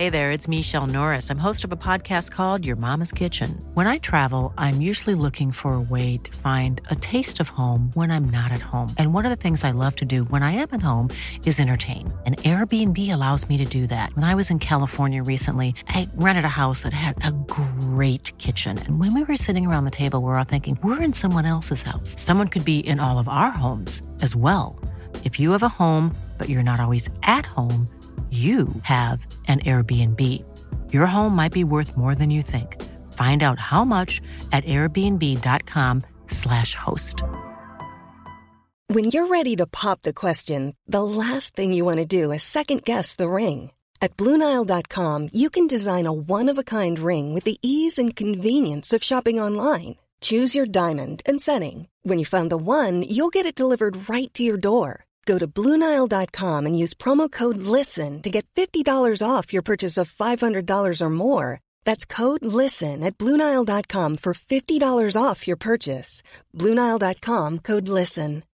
Hey there, it's Michelle Norris. I'm host of a podcast called Your Mama's Kitchen. When I travel, I'm usually looking for a way to find a taste of home when I'm not at home. And one of the things I love to do when I am at home is entertain. And Airbnb allows me to do that. When I was in California recently, I rented a house that had a great kitchen. And when we were sitting around the table, we were all thinking, we're in someone else's house. Someone could be in all of our homes as well. If you have a home, but you're not always at home, you have an Airbnb. Your home might be worth more than you think. Find out how much at airbnb.com/host. When you're ready to pop the question, the last thing you want to do is second-guess the ring. At BlueNile.com, you can design a one-of-a-kind ring with the ease and convenience of shopping online. Choose your diamond and setting. When you find the one, you'll get it delivered right to your door. Go to BlueNile.com and use promo code LISTEN to get $50 off your purchase of $500 or more. That's code LISTEN at BlueNile.com for $50 off your purchase. BlueNile.com, code LISTEN.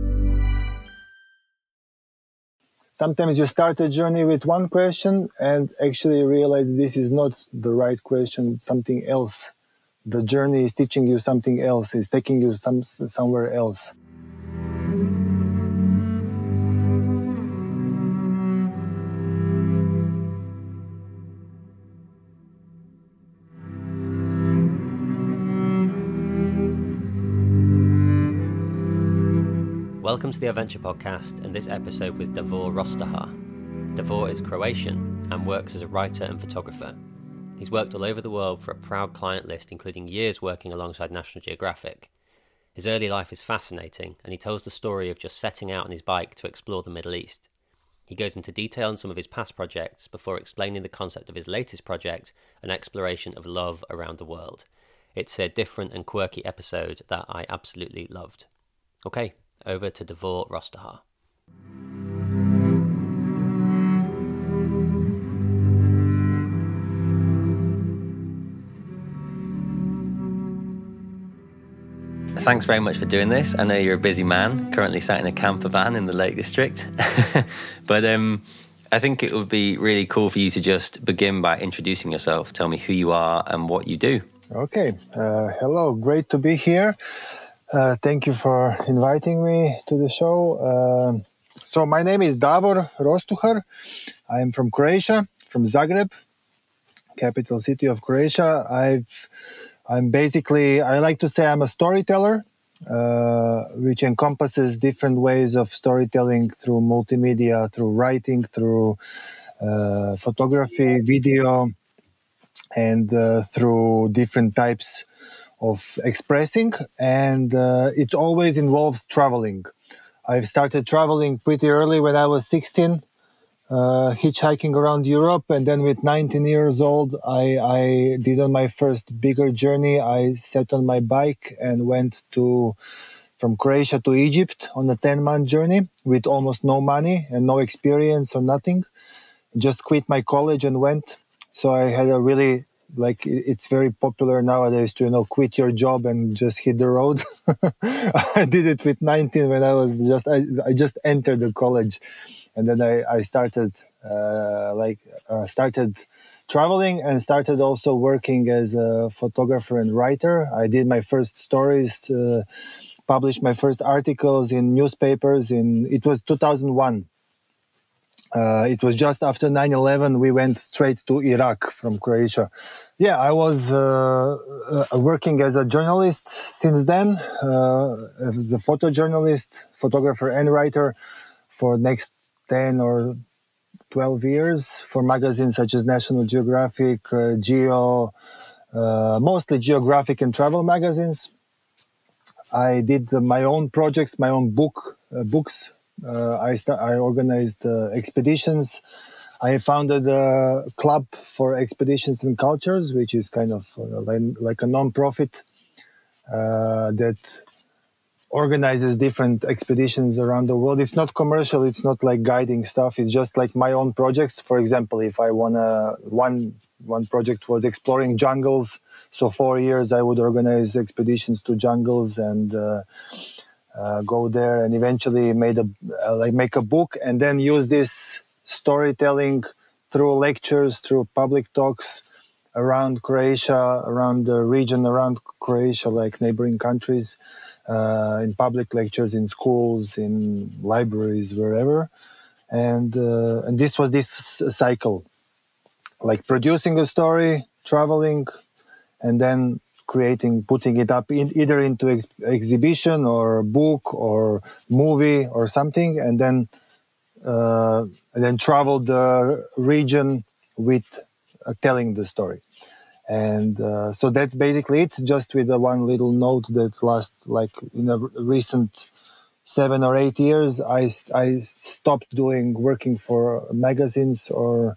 Sometimes you start a journey with one question and actually realize this is not the right question, something else. The journey is teaching you something else, is taking you somewhere else. Welcome to the Adventure Podcast and this episode with Davor Rostahar. Davor is Croatian and works as a writer and photographer. He's worked all over the world for a proud client list, including years working alongside National Geographic. His early life is fascinating, and he tells the story of just setting out on his bike to explore the Middle East. He goes into detail on some of his past projects before explaining the concept of his latest project, an exploration of love around the world. It's a different and quirky episode that I absolutely loved. Okay, over to Davor Rostahar. Thanks very much for doing this. I know you're a busy man, currently sat in a camper van in the Lake District. But I think it would be really cool for you to just begin by introducing yourself. Tell me who you are and what you do. Okay. Hello. Great to be here. Thank you for inviting me to the show. So my name is Davor Rostahar. I am from Croatia, from Zagreb, capital city of Croatia. I like to say I'm a storyteller, which encompasses different ways of storytelling through multimedia, through writing, through photography, video, and through different types of expressing, and it always involves traveling. I've started traveling pretty early when I was 16, hitchhiking around Europe, and then with 19 years old, I did on my first bigger journey. I sat on my bike and went from Croatia to Egypt on a 10-month journey with almost no money and no experience or nothing. Just quit my college and went. So I had a really, it's very popular nowadays to, quit your job and just hit the road. I did it with 19 when I just entered the college. And then I started traveling and started also working as a photographer and writer. I did my first stories, published my first articles in newspapers it was 2001. It was just after 9/11. We went straight to Iraq from Croatia. Yeah, I was working as a journalist since then, as a photojournalist, photographer and writer for next 10 or 12 years for magazines such as National Geographic, Geo, mostly geographic and travel magazines. I did my own projects, my own books. I organized expeditions. I founded a club for expeditions and cultures, which is kind of like a non-profit that organizes different expeditions around the world. It's not commercial. It's not like guiding stuff. It's just like my own projects. For example, if I one project was exploring jungles. So 4 years I would organize expeditions to jungles and go there and eventually make a book and then use this storytelling through lectures, through public talks around Croatia, around the region around Croatia, like neighboring countries, in public lectures, in schools, in libraries, wherever. And this was this cycle, like producing a story, traveling, and then creating, putting it up either into exhibition or book or movie or something, and then travel the region with telling the story. And so that's basically it, just with one little note that last, like in a recent 7 or 8 years, I stopped working for magazines or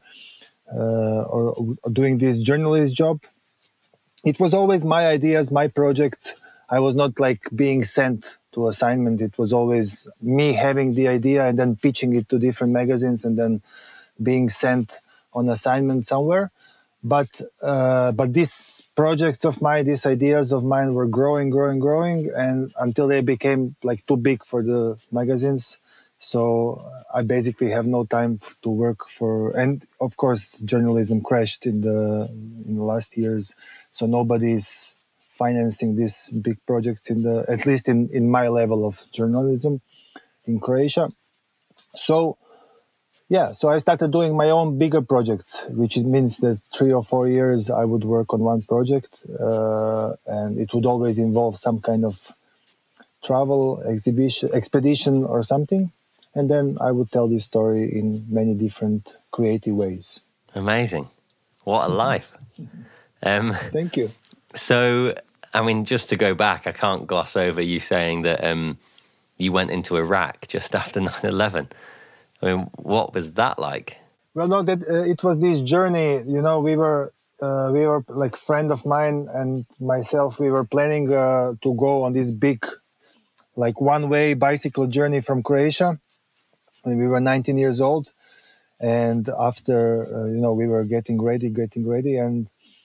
doing this journalist job. It was always my ideas, my projects. I was not like being sent to assignment. It was always me having the idea and then pitching it to different magazines and then being sent on assignment somewhere. But these projects of mine, these ideas of mine were growing, and until they became like too big for the magazines. So I basically have no time to work for, and of course journalism crashed in the last years. So nobody's financing these big projects at least in my level of journalism in Croatia. So I started doing my own bigger projects, which means that 3 or 4 years I would work on one project, and it would always involve some kind of travel, expedition or something. And then I would tell this story in many different creative ways. Amazing. What a life. Thank you. So, I mean, just to go back, I can't gloss over you saying that you went into Iraq just after 9/11. I mean, what was that like? Well, no, it was this journey. You know, we were like friend of mine and myself. We were planning to go on this big, like one-way bicycle journey from Croatia. When we were 19 years old, and after we were getting ready, and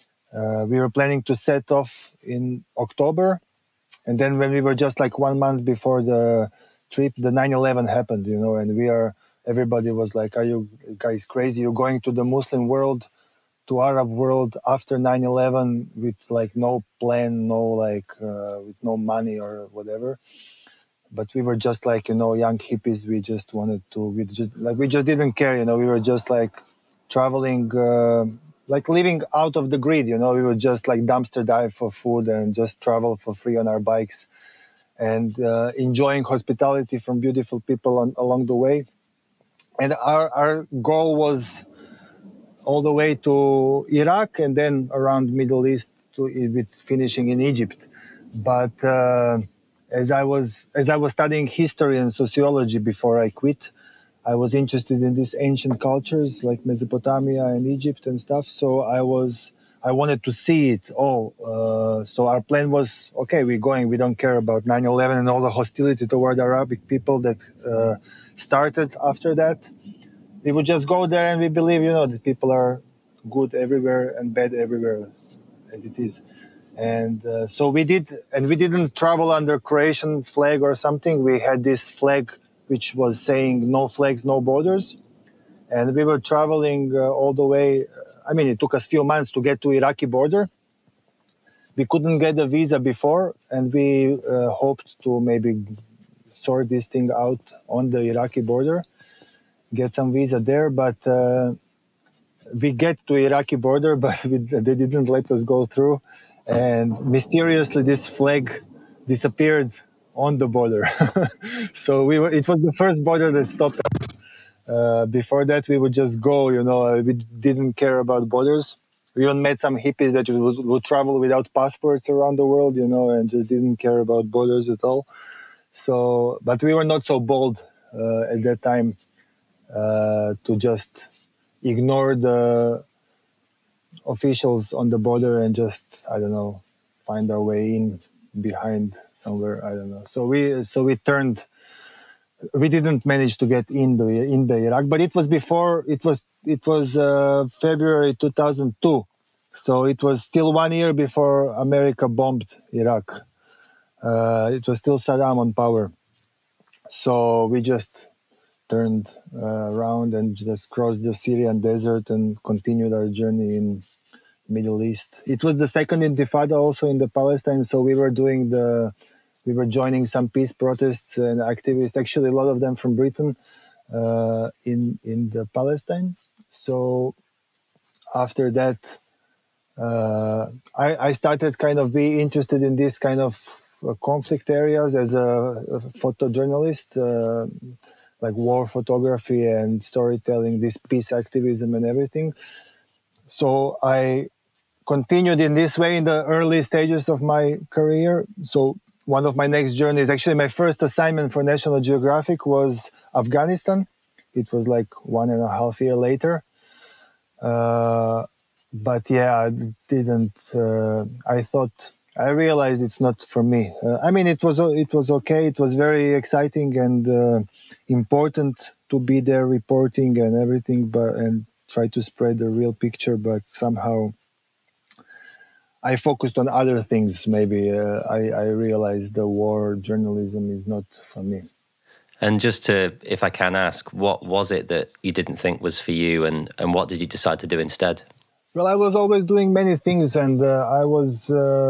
we were planning to set off in October. And then when we were just like 1 month before the trip, the 9/11 happened. And everybody was like, "Are you guys crazy? You're going to the Muslim world, to Arab world after 9/11 with like no plan, with no money or whatever." But we were just like, young hippies. We just wanted to, we just didn't care, we were just like traveling, like living out of the grid, we would just like dumpster dive for food and just travel for free on our bikes and enjoying hospitality from beautiful people along the way. And our goal was all the way to Iraq and then around Middle East with finishing in Egypt. But as I was studying history and sociology before I quit, I was interested in these ancient cultures like Mesopotamia and Egypt and stuff. So I wanted to see it all. So our plan was, okay, we're going. We don't care about 9/11 and all the hostility toward Arabic people that started after that. We would just go there, and we believe, that people are good everywhere and bad everywhere, as it is. And so we did, and we didn't travel under Croatian flag or something. We had this flag which was saying no flags, no borders. And we were traveling all the way. I mean, it took us a few months to get to Iraqi border. We couldn't get a visa before, and we hoped to maybe sort this thing out on the Iraqi border, get some visa there. But we get to Iraqi border, but they didn't let us go through. And mysteriously, this flag disappeared on the border. So it was the first border that stopped us. Before that, we would just go, we didn't care about borders. We even met some hippies that would travel without passports around the world, and just didn't care about borders at all. So, but we were not so bold at that time to just ignore the officials on the border and just, I don't know, find our way in behind somewhere, I don't know. So we turned. We didn't manage to get in the Iraq, but it was before. It was February 2002, so it was still 1 year before America bombed Iraq. It was still Saddam on power. So we just turned around and just crossed the Syrian desert and continued our journey in Middle East. It was the second Intifada also in the Palestine, so we were joining some peace protests and activists, actually a lot of them from Britain, in the Palestine. So after that, I started kind of be interested in this kind of conflict areas as a photojournalist, like war photography and storytelling, this peace activism and everything. So I continued in this way in the early stages of my career. So one of my next journeys, actually my first assignment for National Geographic was Afghanistan. It was like 1.5 years later. But yeah, I realized it's not for me. I mean, it was okay. It was very exciting and important to be there reporting and everything, and try to spread the real picture. But somehow I focused on other things. Maybe I realized the war journalism is not for me. And just to, if I can ask, what was it that you didn't think was for you, and what did you decide to do instead? Well, I was always doing many things, and I was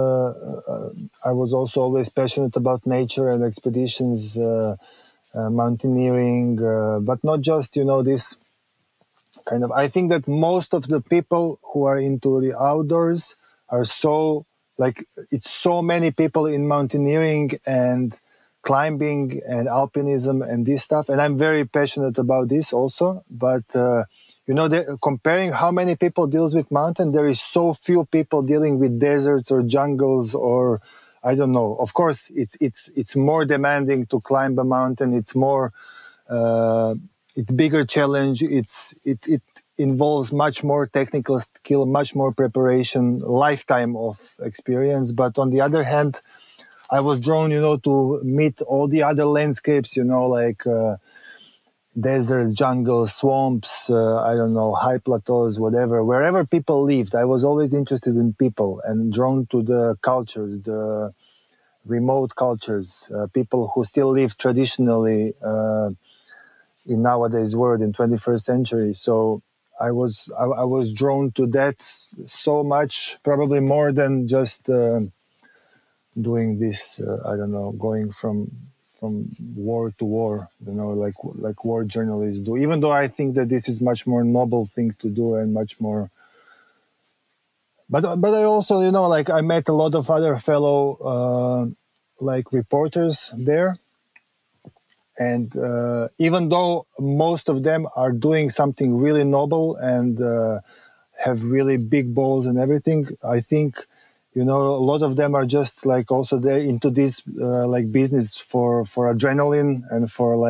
also always passionate about nature and expeditions, mountaineering, but not just, this kind of. I think that most of the people who are into the outdoors are it's so many people in mountaineering and climbing and alpinism and this stuff, and I'm very passionate about this also, but comparing how many people deals with mountain, there is so few people dealing with deserts or jungles, or I don't know. Of course, it's more demanding to climb a mountain. It's more, it's bigger challenge. It involves much more technical skill, much more preparation, lifetime of experience. But on the other hand, I was drawn, to meet all the other landscapes, like desert, jungle, swamps, high plateaus, whatever. Wherever people lived, I was always interested in people and drawn to the cultures, the remote cultures, people who still live traditionally in nowadays world in 21st century. So I was drawn to that so much, probably more than just doing this, going from war to war, like war journalists do. Even though I think that this is much more noble thing to do and much more. But I also, I met a lot of other fellow reporters there, and even though most of them are doing something really noble and have really big balls and everything, I think. A lot of them are just also they're into this business for adrenaline and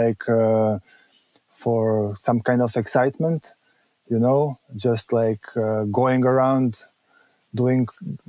for some kind of excitement, just going around doing,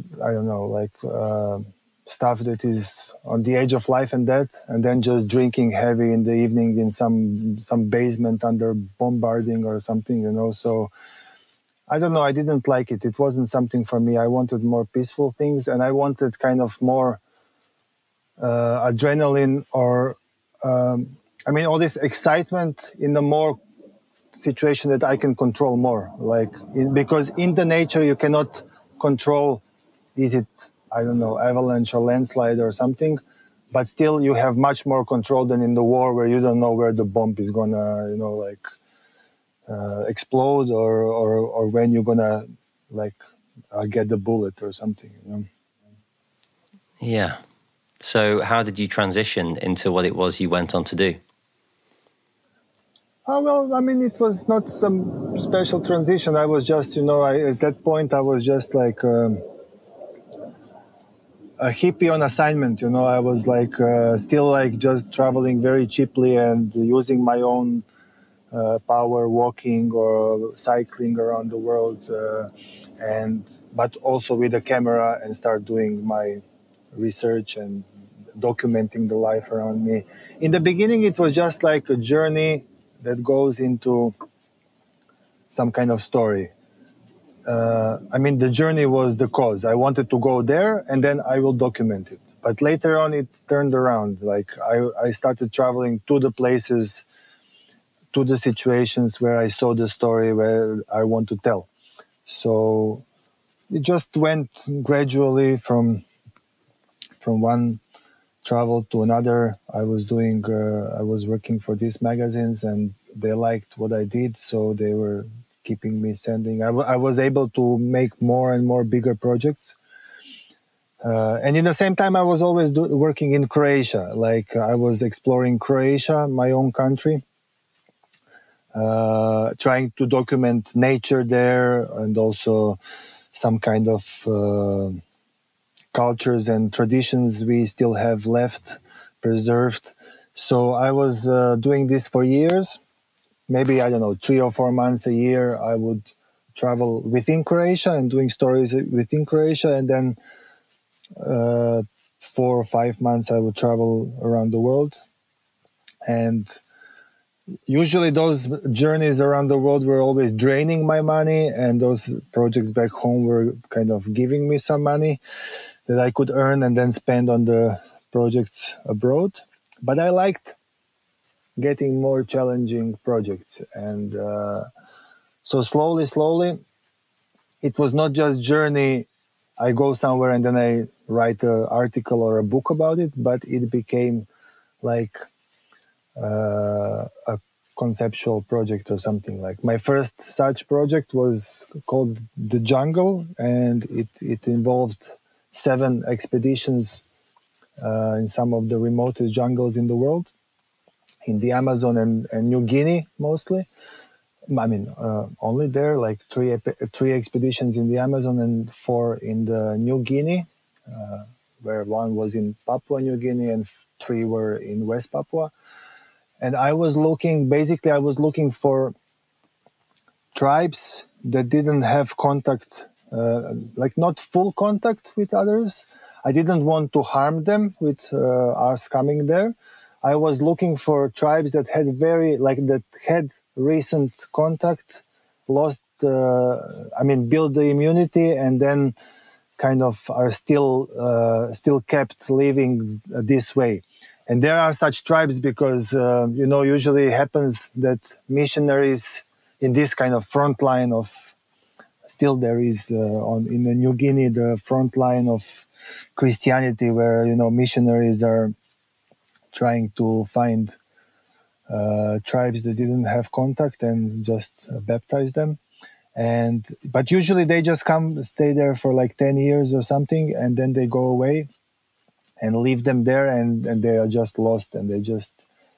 stuff that is on the edge of life and death, and then just drinking heavy in the evening in some basement under bombarding or something, so. I don't know. I didn't like it. It wasn't something for me. I wanted more peaceful things, and I wanted kind of more adrenaline or, all this excitement in a more situation that I can control more. Because in the nature you cannot control. Is it avalanche or landslide or something? But still, you have much more control than in the war, where you don't know where the bomb is gonna, explode or when you're gonna get the bullet or something. Yeah. So how did you transition into what it was you went on to do? It was not some special transition. I was just, at that point I was just a hippie on assignment. I was still just traveling very cheaply and using my own power, walking or cycling around the world, but also with a camera, and start doing my research and documenting the life around me. In the beginning, it was just like a journey that goes into some kind of story. The journey was the cause. I wanted to go there, and then I will document it. But later on, it turned around. I started traveling to the places, to the situations where I saw the story where I want to tell. So it just went gradually from one travel to another. I was working for these magazines, and they liked what I did, so they were keeping me sending. I was able to make more and more bigger projects. And in the same time, I was always working in Croatia. Like I was exploring Croatia, my own country, trying to document nature there, and also some kind of cultures and traditions we still have left, preserved. So I was doing this for years. Maybe, I don't know, 3 or 4 months a year, I would travel within Croatia and doing stories within Croatia. And then 4 or 5 months, I would travel around the world. And usually those journeys around the world were always draining my money, and those projects back home were kind of giving me some money that I could earn and then spend on the projects abroad. But I liked getting more challenging projects. And so slowly, it was not just journey, I go somewhere and then I write an article or a book about it, but it became like a conceptual project or something. Like my first such project was called The Jungle, and it involved 7 expeditions in some of the remotest jungles in the world, in the Amazon and New Guinea mostly. I mean, only there, like 3 expeditions in the Amazon and 4 in the New Guinea, where 1 was in Papua New Guinea and 3 were in West Papua. And I was looking for tribes that didn't have contact, like not full contact with others. I didn't want to harm them with us coming there. I was looking for tribes that had recent contact, build the immunity, and then kind of are still kept living this way. And there are such tribes because, usually it happens that missionaries in this kind of front line of, still there is in the New Guinea, the front line of Christianity where, missionaries are trying to find tribes that didn't have contact and just baptize them. But usually they just stay there for like 10 years or something, and then they go away and leave them there, and they are just lost, and they just,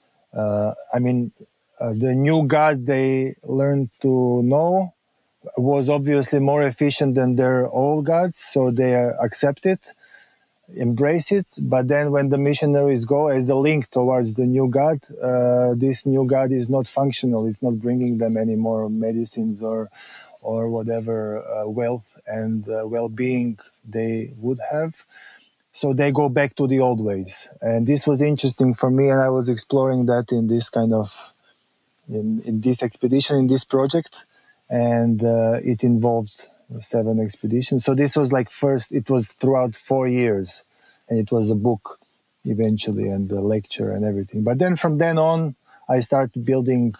the new God they learned to know was obviously more efficient than their old gods, so they accept it, embrace it. But then when the missionaries go as a link towards the new God, this new God is not functional. It's not bringing them any more medicines or whatever wealth and well-being they would have. So they go back to the old ways. And this was interesting for me, and I was exploring that in this kind of, in this expedition, in this project. And it involved 7 expeditions. So this was it was throughout 4 years. And it was a book eventually, and a lecture and everything. But then from then on, I started building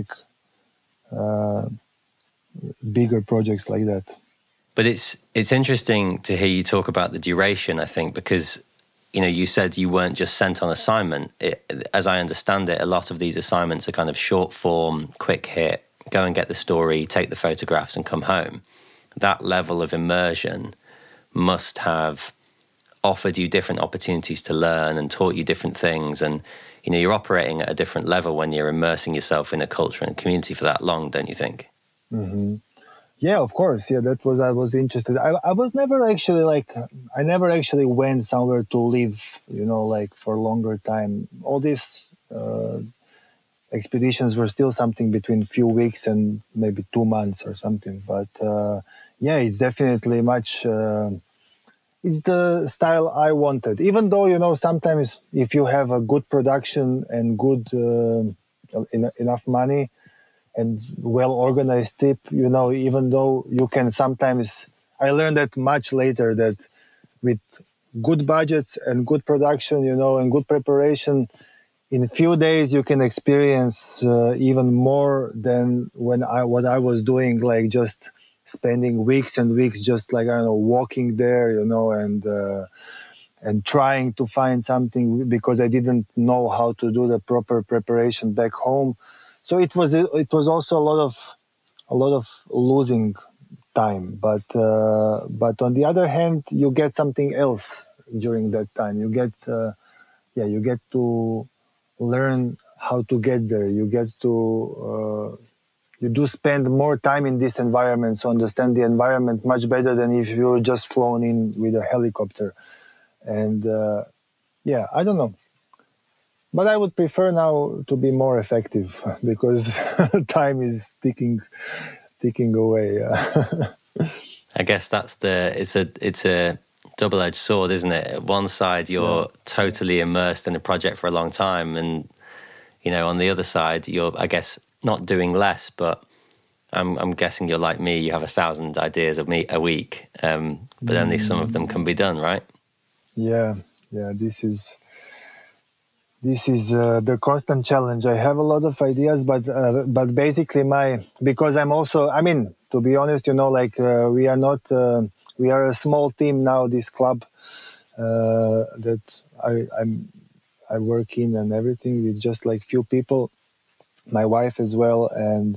bigger projects like that. But it's interesting to hear you talk about the duration, I think, because, you said you weren't just sent on assignment. As I understand it, a lot of these assignments are kind of short form, quick hit, go and get the story, take the photographs and come home. That level of immersion must have offered you different opportunities to learn and taught you different things. And, you're operating at a different level when you're immersing yourself in a culture and community for that long, don't you think? Mm-hmm. Yeah, of course. Yeah, that was, I was interested. I was never actually I never actually went somewhere to live, for a longer time. All these expeditions were still something between few weeks and maybe 2 months or something. But it's definitely much, it's the style I wanted. Even though, sometimes if you have a good production and good, enough money, and well-organized trip, even though you can sometimes, I learned that much later, that with good budgets and good production, and good preparation, in a few days you can experience even more than what I was doing, like just spending weeks and weeks just like, I don't know, walking there, and trying to find something because I didn't know how to do the proper preparation back home. So it was also a lot of losing time, but on the other hand, you get something else during that time. You get to learn how to get there. You get to you do spend more time in this environment, so understand the environment much better than if you were just flown in with a helicopter. And I don't know, but I would prefer now to be more effective because time is ticking away. I guess it's a double-edged sword, isn't it? At one side, you're totally immersed in a project for a long time, and on the other side, you're, I guess, not doing less, but I'm guessing you're like me. You have 1,000 ideas a week, but only some of them can be done, right? Yeah. This is the constant challenge. I have a lot of ideas, but basically because I'm also, I mean, to be honest, we are not, we are a small team now, this club that I work in and everything, with just like few people, my wife as well, and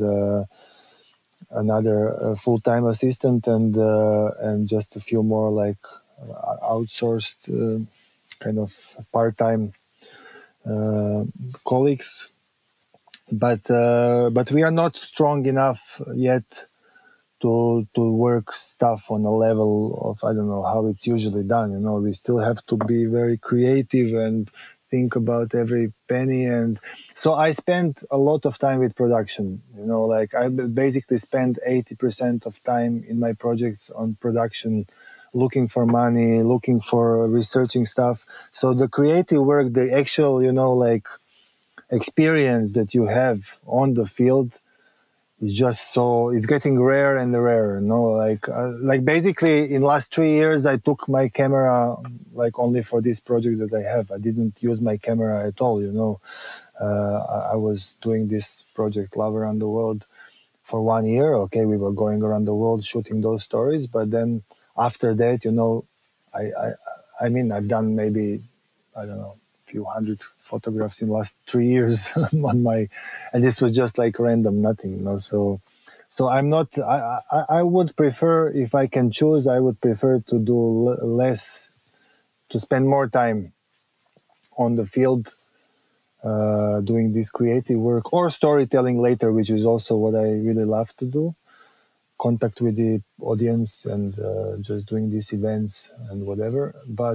another full-time assistant, and just a few more like outsourced kind of part-time colleagues, but we are not strong enough yet to work stuff on a level of, I don't know how it's usually done. We still have to be very creative and think about every penny, and so I spend a lot of time with production. Like I basically spend 80% of time in my projects on production, looking for money, looking for researching stuff. So the creative work, the actual, like experience that you have on the field is just it's getting rare and rarer. Like basically in last 3 years, I took my camera like only for this project that I have. I didn't use my camera at all. I was doing this project Love Around the World for 1 year. Okay, we were going around the world shooting those stories, but then after that, I mean, I've done maybe, I don't know, a few hundred photographs in the last 3 years and this was just like random, nothing, So I'm not, I would prefer, if I can choose, I would prefer to do less, to spend more time on the field, doing this creative work or storytelling later, which is also what I really love to do. Contact with the audience and just doing these events and whatever. But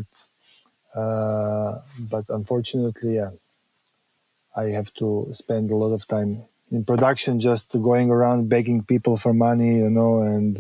unfortunately, I have to spend a lot of time in production, just going around begging people for money, and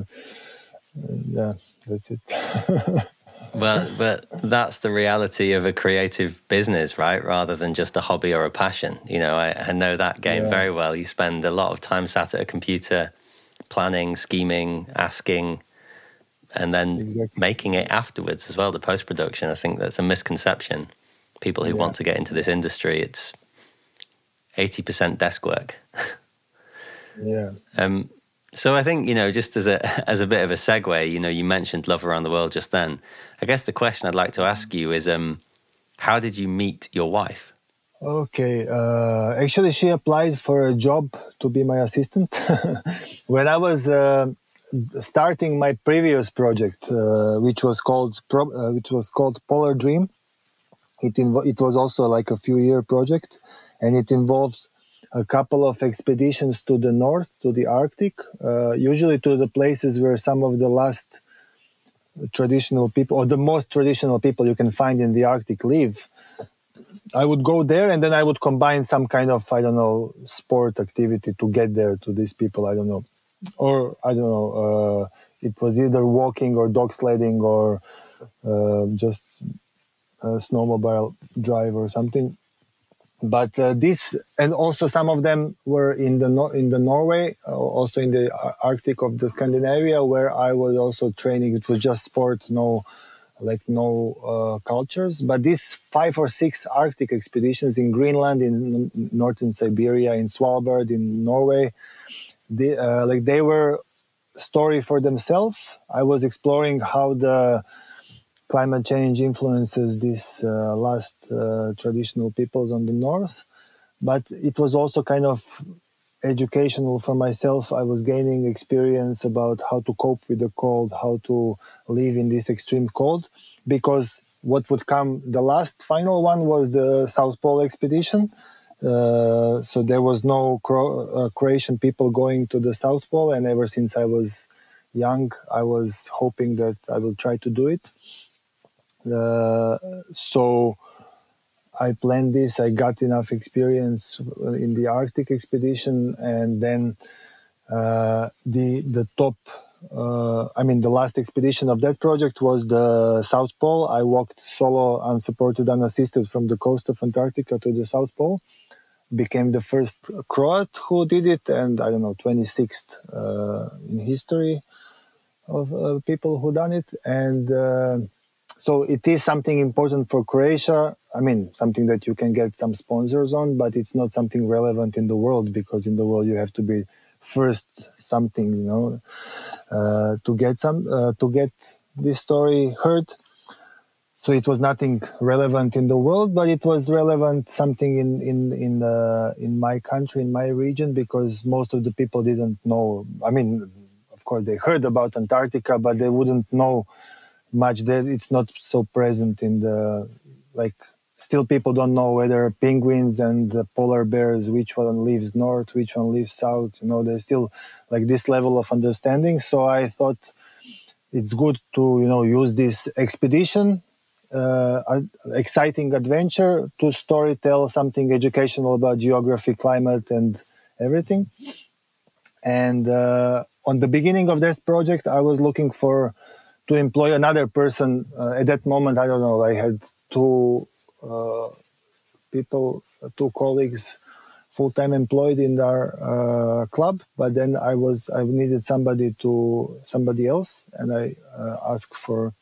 that's it. Well, but that's the reality of a creative business, right? Rather than just a hobby or a passion. I know that game very well. You spend a lot of time sat at a computer, planning, scheming, asking, and then making it afterwards as well, the post-production. I think that's a misconception. People who want to get into this industry, it's 80% desk work. So I think, just as a bit of a segue, you mentioned Love Around the World just then. I guess the question I'd like to ask you is, how did you meet your wife? Okay. Actually, she applied for a job to be my assistant. When I was starting my previous project, which was called Polar Dream, it was also like a few-year project, and it involves a couple of expeditions to the north, to the Arctic, usually to the places where some of the last traditional people, or the most traditional people you can find in the Arctic, live. I would go there, and then I would combine some kind of, I don't know, sport activity to get there to these people. I don't know. Or, I don't know, it was either walking or dog sledding or just a snowmobile drive or something. But this, and also some of them were in the Norway, also in the Arctic of the Scandinavia, where I was also training. It was just sport, no like no cultures. But these 5 or 6 Arctic expeditions in Greenland, in northern Siberia, in Svalbard, in Norway, they were story for themselves. I was exploring how the climate change influences these last traditional peoples on the north, but it was also kind of educational for myself. I was gaining experience about how to cope with the cold, how to live in this extreme cold, because what would come, the last final one was the South Pole expedition. So there was no Croatian people going to the South Pole, and ever since I was young, I was hoping that I will try to do it. So I planned this. I got enough experience in the Arctic expedition, and then the top. The last expedition of that project was the South Pole. I walked solo, unsupported, unassisted from the coast of Antarctica to the South Pole. Became the first Croat who did it, and 26th in history of people who done it. And so it is something important for Croatia. Something that you can get some sponsors on, but it's not something relevant in the world, because in the world you have to be first something, to get this story heard. So it was nothing relevant in the world, but it was relevant something in my country, in my region, because most of the people didn't know. Of course, they heard about Antarctica, but they wouldn't know much. That it's not so present in the Still, people don't know whether penguins and the polar bears, which one lives north, which one lives south. There's still this level of understanding. So I thought it's good to use this expedition. Exciting adventure to storytell something educational about geography, climate, and everything. And on the beginning of this project, I was looking to employ another person. At that moment, I had two colleagues full-time employed in our club, but then I needed somebody else, and I asked for.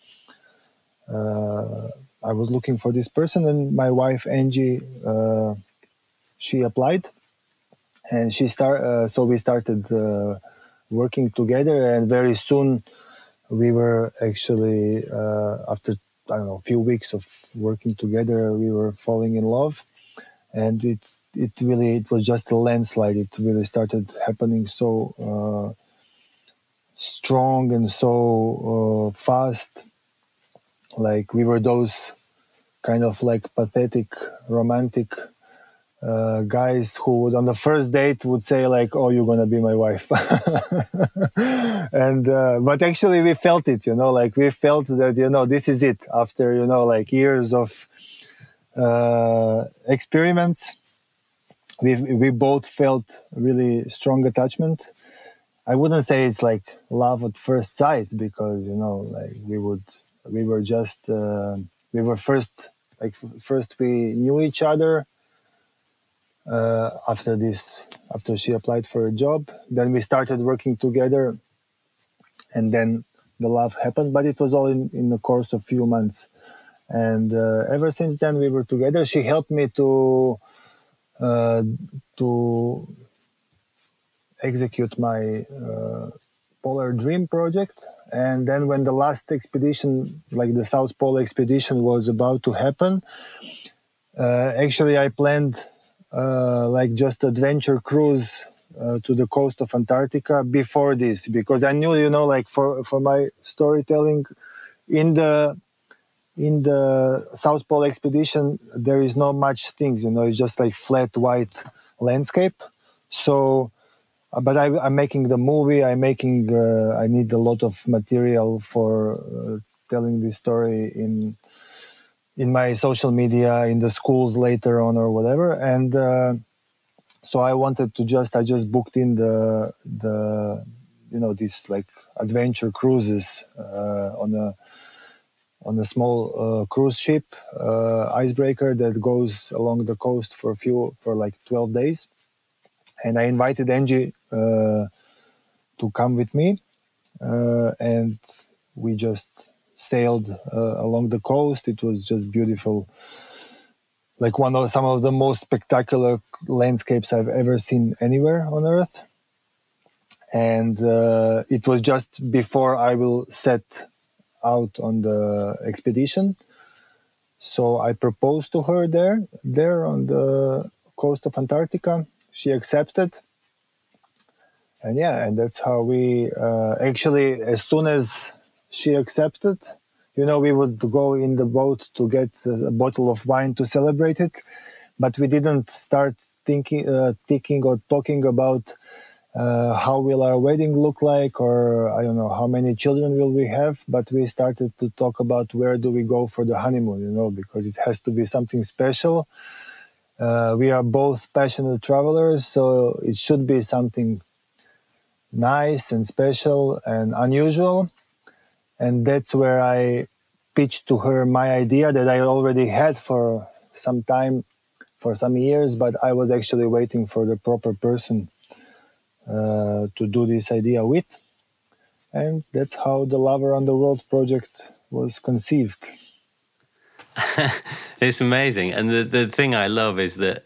I was looking for this person, and my wife Angie, she applied, and so we started working together, and very soon we were actually after a few weeks of working together, we were falling in love, and it was just a landslide. It really started happening so strong and so fast. We were those kind of pathetic, romantic guys who would, on the first date, would say "Oh, you're gonna be my wife," and but actually we felt it, we felt that this is it. After years of experiments, we both felt really strong attachment. I wouldn't say it's love at first sight, because first we knew each other. After she applied for a job, then we started working together, and then the love happened. But it was all in the course of few months, and ever since then we were together. She helped me to execute my Polar Dream project. And then when the last expedition, the South Pole expedition, was about to happen, actually I planned just adventure cruise to the coast of Antarctica before this, because I knew, for my storytelling, in the South Pole expedition, there is not much things, it's just flat white landscape. So, but I'm making the movie. I need a lot of material for telling this story in my social media, in the schools later on, or whatever. And so I wanted to I just booked in the these adventure cruises on a small cruise ship, icebreaker, that goes along the coast for 12 days. And I invited Angie to come with me, and we just sailed along the coast. It was just beautiful, like some of the most spectacular landscapes I've ever seen anywhere on Earth. And it was just before I will set out on the expedition. So I proposed to her there on the coast of Antarctica. She accepted. And that's how we actually, as soon as she accepted, we would go in the boat to get a bottle of wine to celebrate it. But we didn't start thinking or talking about how will our wedding look like, or I don't know, how many children will we have. But we started to talk about where do we go for the honeymoon, because it has to be something special. We are both passionate travelers, so it should be something nice and special and unusual. And that's where I pitched to her my idea that I already had for some time, for some years, but I was actually waiting for the proper person to do this idea with. And that's how the Love Around the World project was conceived. It's amazing. And the thing I love is that,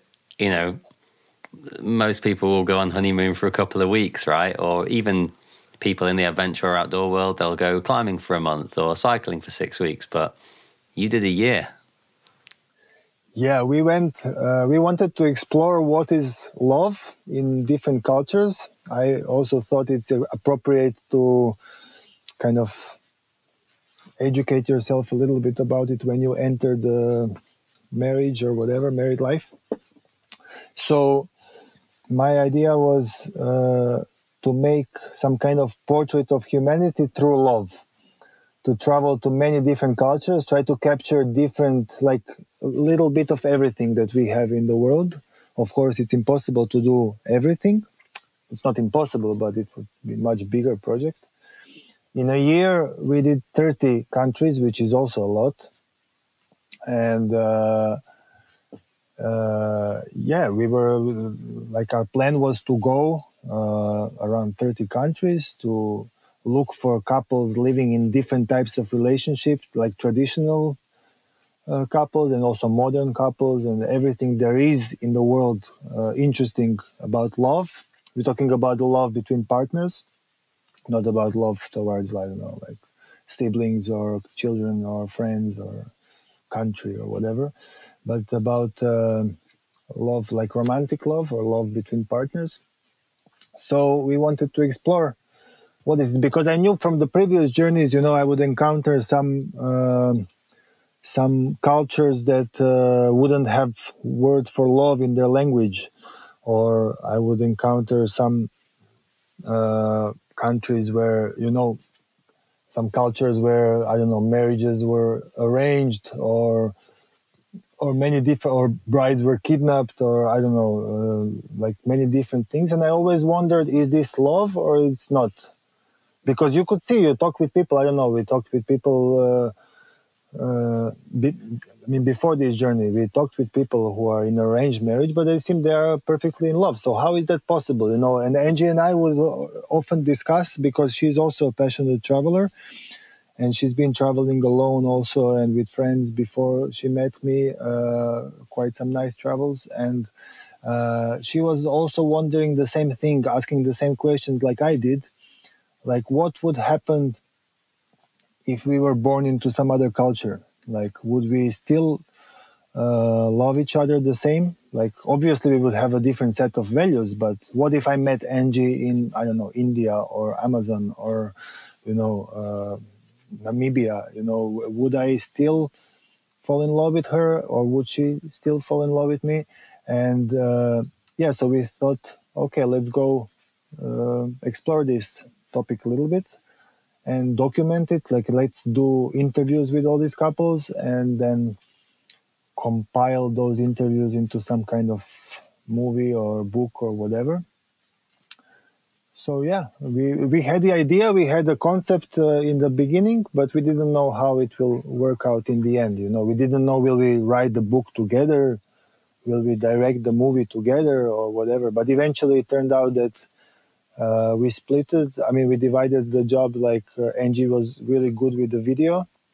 most people will go on honeymoon for a couple of weeks, right? Or even people in the adventure or outdoor world, they'll go climbing for a month or cycling for 6 weeks. But you did a year. Yeah, we wanted to explore what is love in different cultures. I also thought it's appropriate to kind of educate yourself a little bit about it when you enter the marriage or whatever, married life. So my idea was to make some kind of portrait of humanity through love, to travel to many different cultures, try to capture different, like a little bit of everything that we have in the world. Of course, it's impossible to do everything. It's not impossible, but it would be a much bigger project. In a year, we did 30 countries, which is also a lot. And we were like, our plan was to go around 30 countries to look for couples living in different types of relationships, like traditional couples and also modern couples, and everything there is in the world interesting about love. We're talking about the love between partners, not about love towards, I don't know, like siblings or children or friends or country or whatever, but about love, like romantic love or love between partners. So we wanted to explore what is it, because I knew from the previous journeys, I would encounter some cultures that wouldn't have word for love in their language, or I would encounter some countries where, some cultures where, I don't know, marriages were arranged, or many different, or brides were kidnapped, or I don't know, like many different things. And I always wondered, is this love or it's not? Because you could see, you talk with people, I don't know, we talked with people, before this journey, we talked with people who are in arranged marriage, but they seem they are perfectly in love. So how is that possible? And Angie and I would often discuss, because she's also a passionate traveler, and she's been traveling alone also and with friends before she met me, quite some nice travels. And she was also wondering the same thing, asking the same questions like I did. Like, what would happen if we were born into some other culture? Like, would we still love each other the same? Like, obviously we would have a different set of values, but what if I met Angie in, I don't know, India or Amazon or, Namibia, would I still fall in love with her, or would she still fall in love with me? And so we thought, okay, let's go explore this topic a little bit and document it. Like, let's do interviews with all these couples and then compile those interviews into some kind of movie or book or whatever. So we had the idea, we had the concept in the beginning, but we didn't know how it will work out in the end. We didn't know, will we write the book together, will we direct the movie together or whatever. But eventually it turned out that we split it. We divided the job. Like, Angie was really good with the video,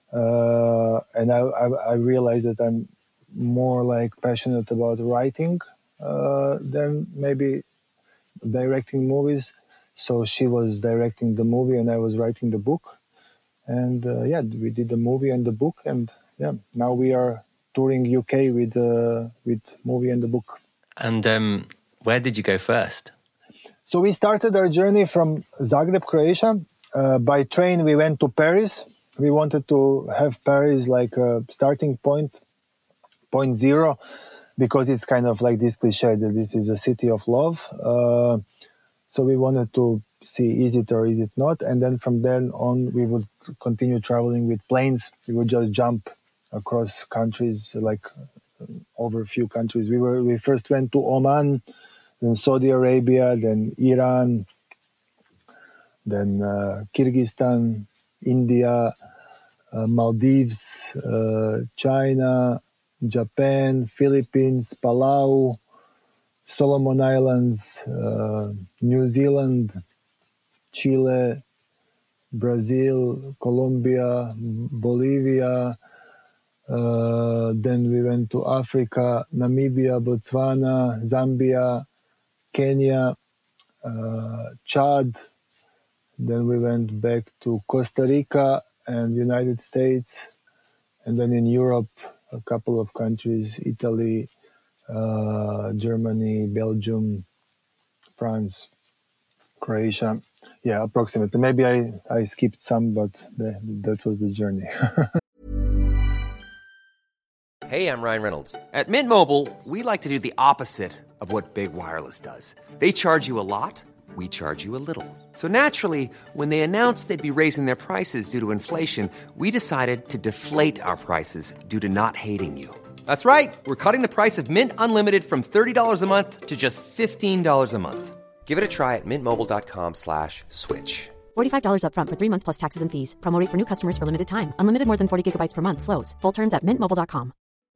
And I realized that I'm more like passionate about writing than maybe directing movies. So she was directing the movie and I was writing the book. And we did the movie and the book. And now we are touring UK with movie and the book. And where did you go first? So we started our journey from Zagreb, Croatia. By train, we went to Paris. We wanted to have Paris like a starting point zero, because it's kind of like this cliche that it is a city of love. So we wanted to see, is it or is it not? And then from then on, we would continue traveling with planes. We would just jump across countries, like over a few countries. We first went to Oman, then Saudi Arabia, then Iran, then Kyrgyzstan, India, Maldives, China, Japan, Philippines, Palau, Solomon Islands, New Zealand, Chile, Brazil, Colombia, Bolivia. Then we went to Africa, Namibia, Botswana, Zambia, Kenya, Chad. Then we went back to Costa Rica and United States. And then in Europe, a couple of countries, Italy, Germany, Belgium, France, Croatia. Yeah, approximately. Maybe I skipped some, but that was the journey. Hey, I'm Ryan Reynolds. At Mint Mobile, we like to do the opposite of what Big Wireless does. They charge you a lot, we charge you a little. So naturally, when they announced they'd be raising their prices due to inflation, we decided to deflate our prices due to not hating you. That's right. We're cutting the price of Mint Unlimited from $30 a month to just $15 a month. Give it a try at mintmobile.com/switch. $45 up front for 3 months plus taxes and fees. Promo rate for new customers for limited time. Unlimited more than 40 gigabytes per month. Slows full terms at mintmobile.com.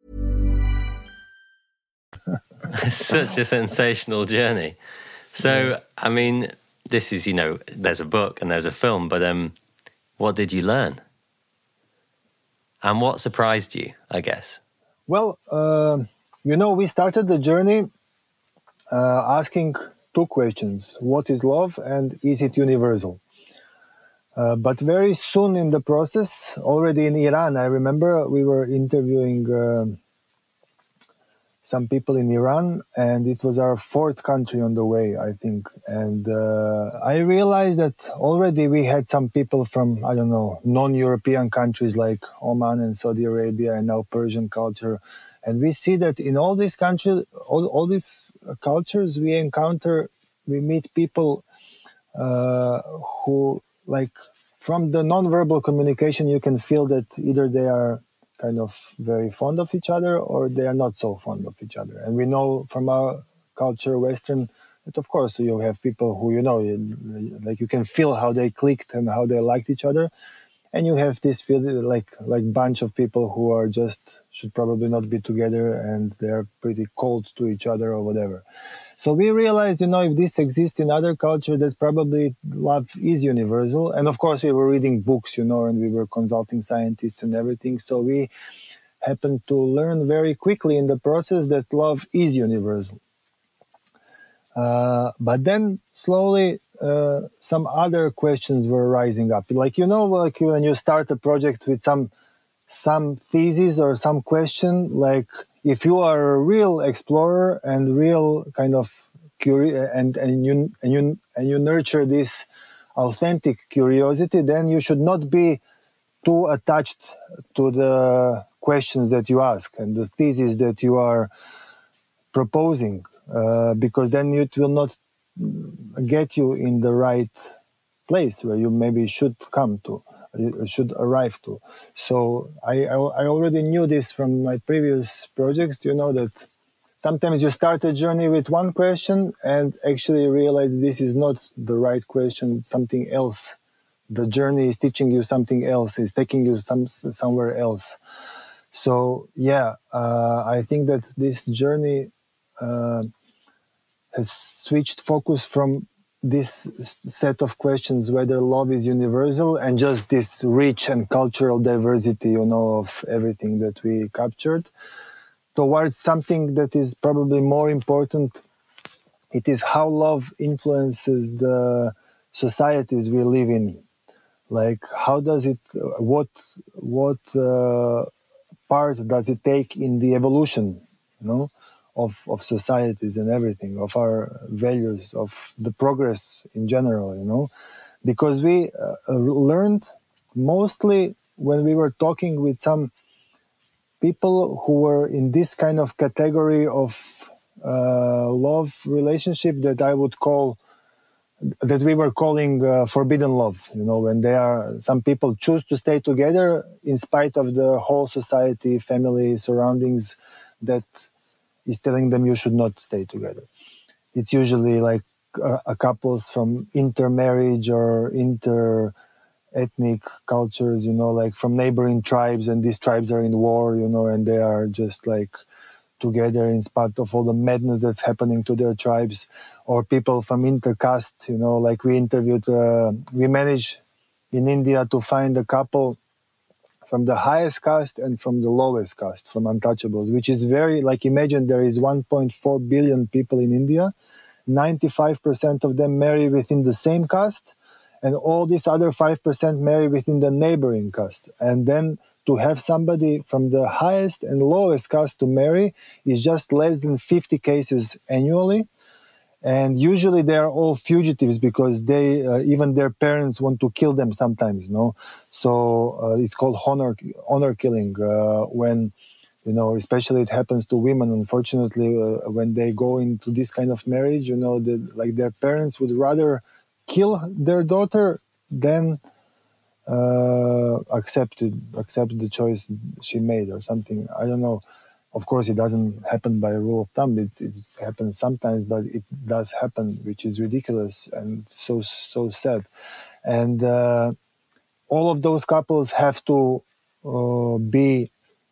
Such a sensational journey. So, I mean, this is, there's a book and there's a film, but what did you learn? And what surprised you, I guess? Well, we started the journey asking two questions. What is love and is it universal? But very soon in the process, already in Iran, I remember we were interviewing some people in Iran, and it was our fourth country on the way, I think. And I realized that already we had some people from, non-European countries like Oman and Saudi Arabia and now Persian culture. And we see that in all these countries, all these cultures we encounter, we meet people who, like, from the non-verbal communication, you can feel that either they are kind of very fond of each other or they are not so fond of each other. And we know from our culture, Western, that of course you have people who, like you can feel how they clicked and how they liked each other. And you have this feeling like bunch of people who are should probably not be together and they're pretty cold to each other or whatever. So we realized, if this exists in other culture, that probably love is universal. And of course, we were reading books, and we were consulting scientists and everything. So we happened to learn very quickly in the process that love is universal. But then slowly, some other questions were rising up. Like when you start a project with some thesis or some question, like if you are a real explorer and real kind of curious, and you nurture this authentic curiosity, then you should not be too attached to the questions that you ask and the thesis that you are proposing, because then it will not get you in the right place where you maybe should arrive to. So I already knew this from my previous projects, that sometimes you start a journey with one question and actually realize this is not the right question, something else. The journey is teaching you something else, is taking you somewhere else. So I think that this journey has switched focus from this set of questions, whether love is universal and just this rich and cultural diversity, of everything that we captured, towards something that is probably more important. It is how love influences the societies we live in. Like, how does it, what part does it take in the evolution, of societies and everything, of our values, of the progress in general, because we learned mostly when we were talking with some people who were in this kind of category of love relationship that I would call, that we were calling forbidden love, when some people choose to stay together in spite of the whole society, family, surroundings that is telling them you should not stay together. It's usually like a couples from intermarriage or inter-ethnic cultures, like from neighboring tribes, and these tribes are in war, and they are just like together in spite of all the madness that's happening to their tribes. Or people from intercaste, like we managed in India to find a couple from the highest caste and from the lowest caste, from untouchables, which is very, like, imagine there is 1.4 billion people in India, 95% of them marry within the same caste, and all these other 5% marry within the neighboring caste. And then to have somebody from the highest and lowest caste to marry is just less than 50 cases annually. And usually they are all fugitives because they, even their parents want to kill them sometimes, So it's called honor killing when, especially it happens to women, unfortunately, when they go into this kind of marriage, like their parents would rather kill their daughter than accept the choice she made or something. I don't know. Of course, it doesn't happen by rule of thumb. It happens sometimes, but it does happen, which is ridiculous and so sad. And all of those couples have to be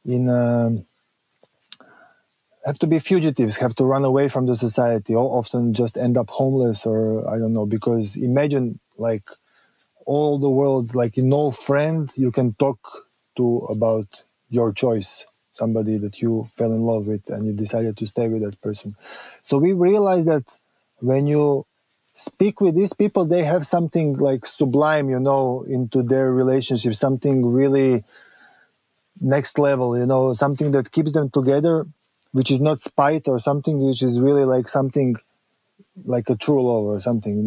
have to be fugitives, have to run away from the society, or often just end up homeless, or I don't know. Because imagine, like, all the world, like, no friend you can talk to about your choice, somebody that you fell in love with and you decided to stay with that person. So we realized that when you speak with these people, they have something like sublime, into their relationship, something really next level, something that keeps them together, which is not spite or something, which is really like something like a true love or something.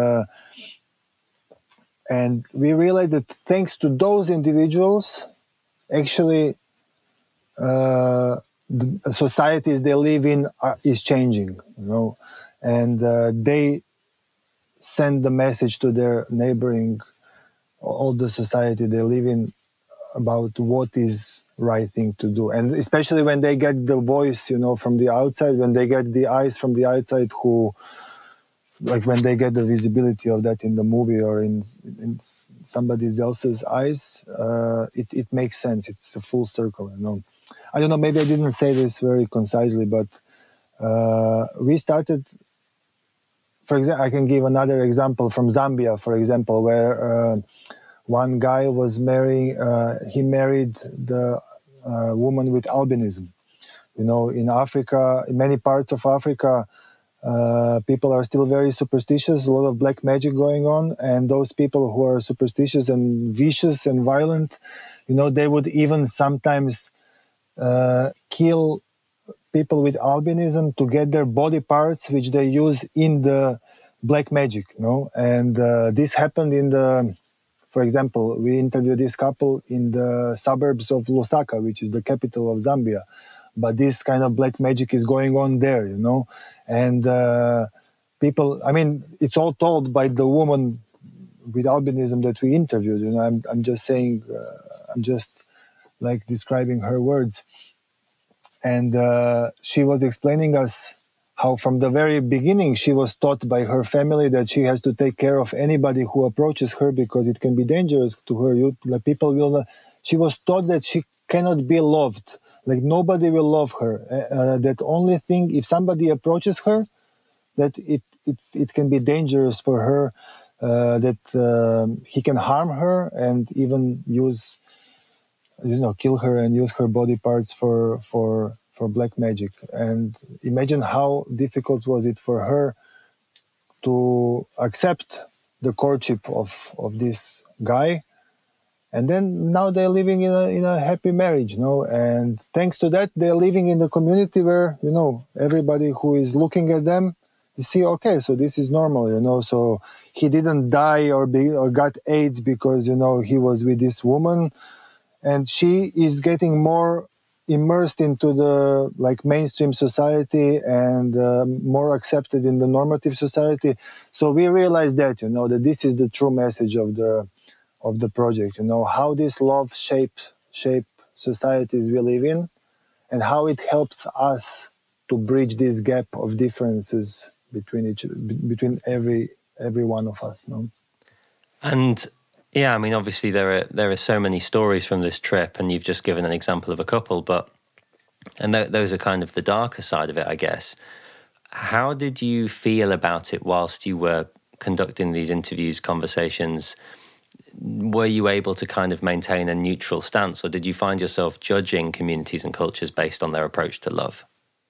And we realized that thanks to those individuals, actually, the societies they live in is changing, and they send the message to their neighboring, all the society they live in, about what is right thing to do. And especially when they get the voice, from the outside, when they get the eyes from the outside who, like when they get the visibility of that in the movie or in somebody else's eyes, it makes sense. It's a full circle, I don't know, maybe I didn't say this very concisely, but we started, for example, I can give another example from Zambia, for example, where one guy was he married the woman with albinism. In Africa, in many parts of Africa, people are still very superstitious, a lot of black magic going on, and those people who are superstitious and vicious and violent, they would even sometimes kill people with albinism to get their body parts, which they use in the black magic, and this happened for example, we interviewed this couple in the suburbs of Lusaka, which is the capital of Zambia. But this kind of black magic is going on there, and people, I mean, it's all told by the woman with albinism that we interviewed. I'm just saying, I'm just like describing her words. And she was explaining us how from the very beginning she was taught by her family that she has to take care of anybody who approaches her because it can be dangerous to her. People will. She was taught that she cannot be loved. Like nobody will love her. That only thing, if somebody approaches her, that it it can be dangerous for her, that he can harm her and even kill her and use her body parts for black magic. And imagine how difficult was it for her to accept the courtship of this guy. And then now they're living in a happy marriage, and thanks to that, they're living in the community where, everybody who is looking at them, you see, okay, so this is normal, so he didn't die or got AIDS because, he was with this woman, and she is getting more immersed into the mainstream society and more accepted in the normative society. So we realize that, that this is the true message of the project, how this love shape societies we live in, and how it helps us to bridge this gap of differences between every one of us. And yeah, I mean, obviously there are so many stories from this trip, and you've just given an example of a couple, and those are kind of the darker side of it, I guess. How did you feel about it whilst you were conducting these interviews, conversations? Were you able to kind of maintain a neutral stance, or did you find yourself judging communities and cultures based on their approach to love?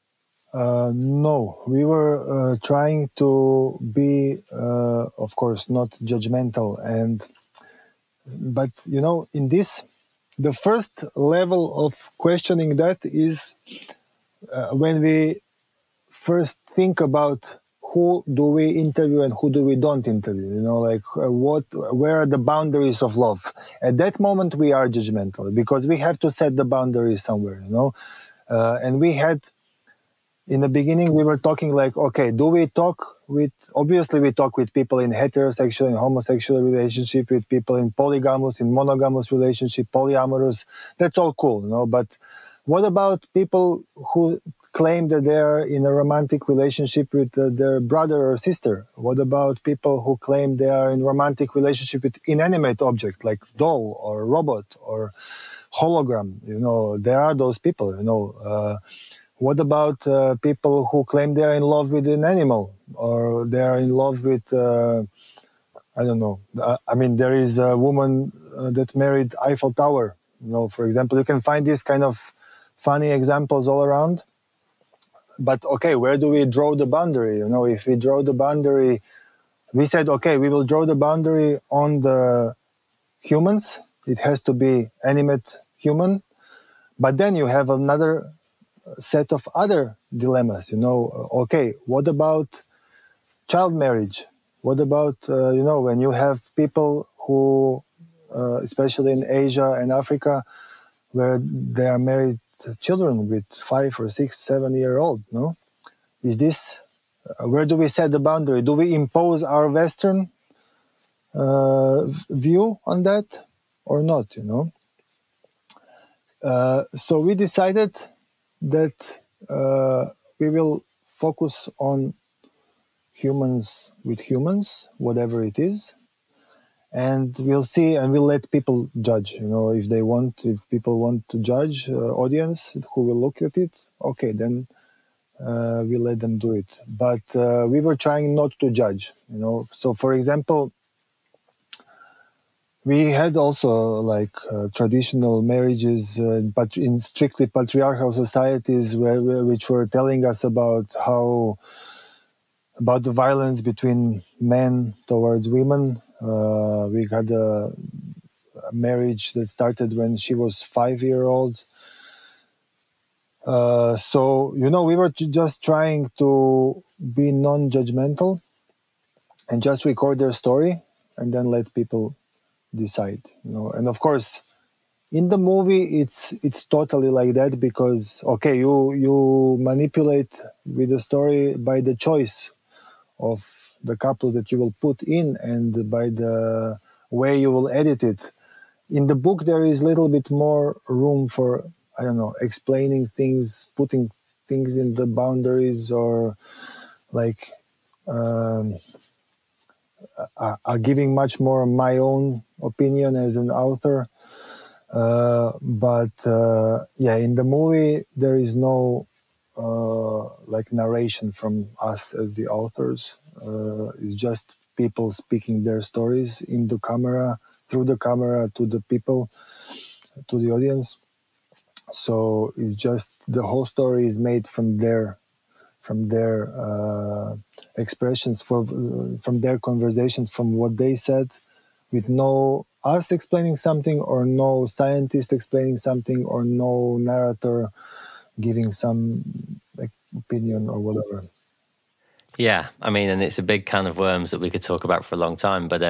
No, we were trying to be, of course, not judgmental. But, in this, the first level of questioning that is when we first think about who do we interview and who do we don't interview, where are the boundaries of love? At that moment, we are judgmental because we have to set the boundaries somewhere, and we had, in the beginning, we were talking okay, do we talk obviously we talk with people in heterosexual and homosexual relationship, with people in polygamous, in monogamous relationship, polyamorous, that's all cool, but what about people who claim that they are in a romantic relationship with their brother or sister? What about people who claim they are in romantic relationship with inanimate object like doll or robot or hologram? There are those people, What about people who claim they are in love with an animal, or they are in love with, I don't know. There is a woman that married Eiffel Tower. For example, you can find these kind of funny examples all around. But okay, where do we draw the boundary? If we draw the boundary, we said, okay, we will draw the boundary on the humans. It has to be animate human. But then you have another set of other dilemmas, okay, what about child marriage? What about, when you have people who, especially in Asia and Africa, where they are married children with 5 or 6, 7-year-old, Is this, where do we set the boundary? Do we impose our Western view on that or not, So we decided that we will focus on humans with humans, whatever it is, and we'll see, and we'll let people judge. If people want to judge, audience who will look at it, okay, then we'll let them do it. But we were trying not to judge. So for example, we had also traditional marriages, but in strictly patriarchal societies, which were telling us about the violence between men towards women. We had a marriage that started when she was 5-year-old. So we were just trying to be non-judgmental and just record their story and then let people decide, and of course in the movie it's totally like that, because okay, you manipulate with the story by the choice of the couples that you will put in and by the way you will edit it. In the book there is a little bit more room for, I don't know, explaining things, putting things in the boundaries, or giving much more my own opinion as an author. But in the movie there is no narration from us as the authors. It's just people speaking their stories in the camera, through the camera to the people, to the audience. So it's just the whole story is made from their expressions, from their conversations, from what they said, with no us explaining something, or no scientist explaining something, or no narrator giving some opinion or whatever. Yeah, I mean, and it's a big can of worms that we could talk about for a long time, but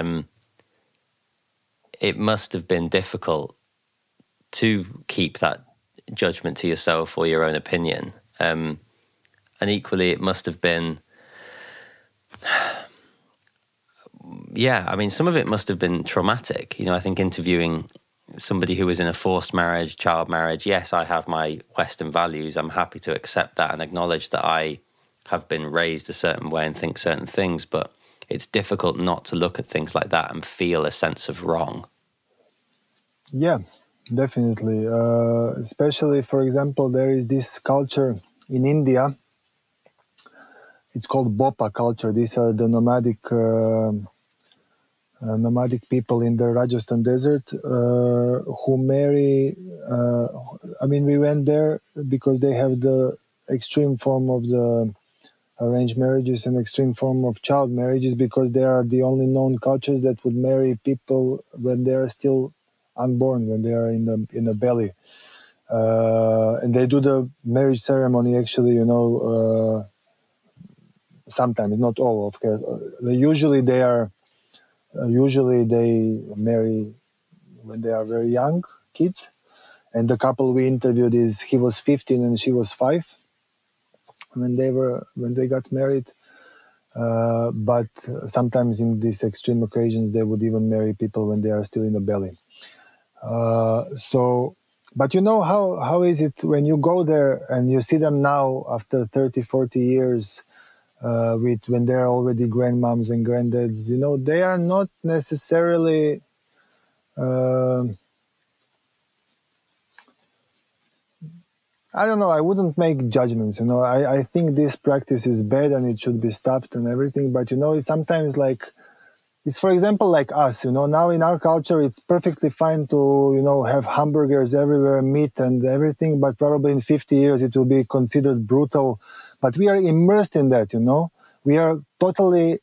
it must have been difficult to keep that judgment to yourself or your own opinion. And equally, it must have been, yeah, I mean, some of it must have been traumatic. You know, I think interviewing somebody who was in a forced marriage, child marriage, yes, I have my Western values. I'm happy to accept that and acknowledge that I have been raised a certain way and think certain things, but it's difficult not to look at things like that and feel a sense of wrong. Yeah, definitely. Especially, for example, there is this culture in India. It's called Bopa culture. These are the nomadic people in the Rajasthan desert who marry. We went there because they have the extreme form of the arranged marriages and extreme form of child marriages, because they are the only known cultures that would marry people when they are still unborn, when they are in the belly, and they do the marriage ceremony actually, sometimes, not all, of course. Usually they marry when they are very young kids, and the couple we interviewed he was 15 and she was 5 when they got married. But sometimes in these extreme occasions, they would even marry people when they are still in the belly. But you know how is it when you go there and you see them now after 30, 40 years, when they're already grandmoms and granddads, they are not necessarily I don't know. I wouldn't make judgments. I think this practice is bad and it should be stopped and everything. But it's sometimes it's, for example, like us. Now in our culture, it's perfectly fine to have hamburgers everywhere, meat and everything. But probably in 50 years, it will be considered brutal. But we are immersed in that. We are totally,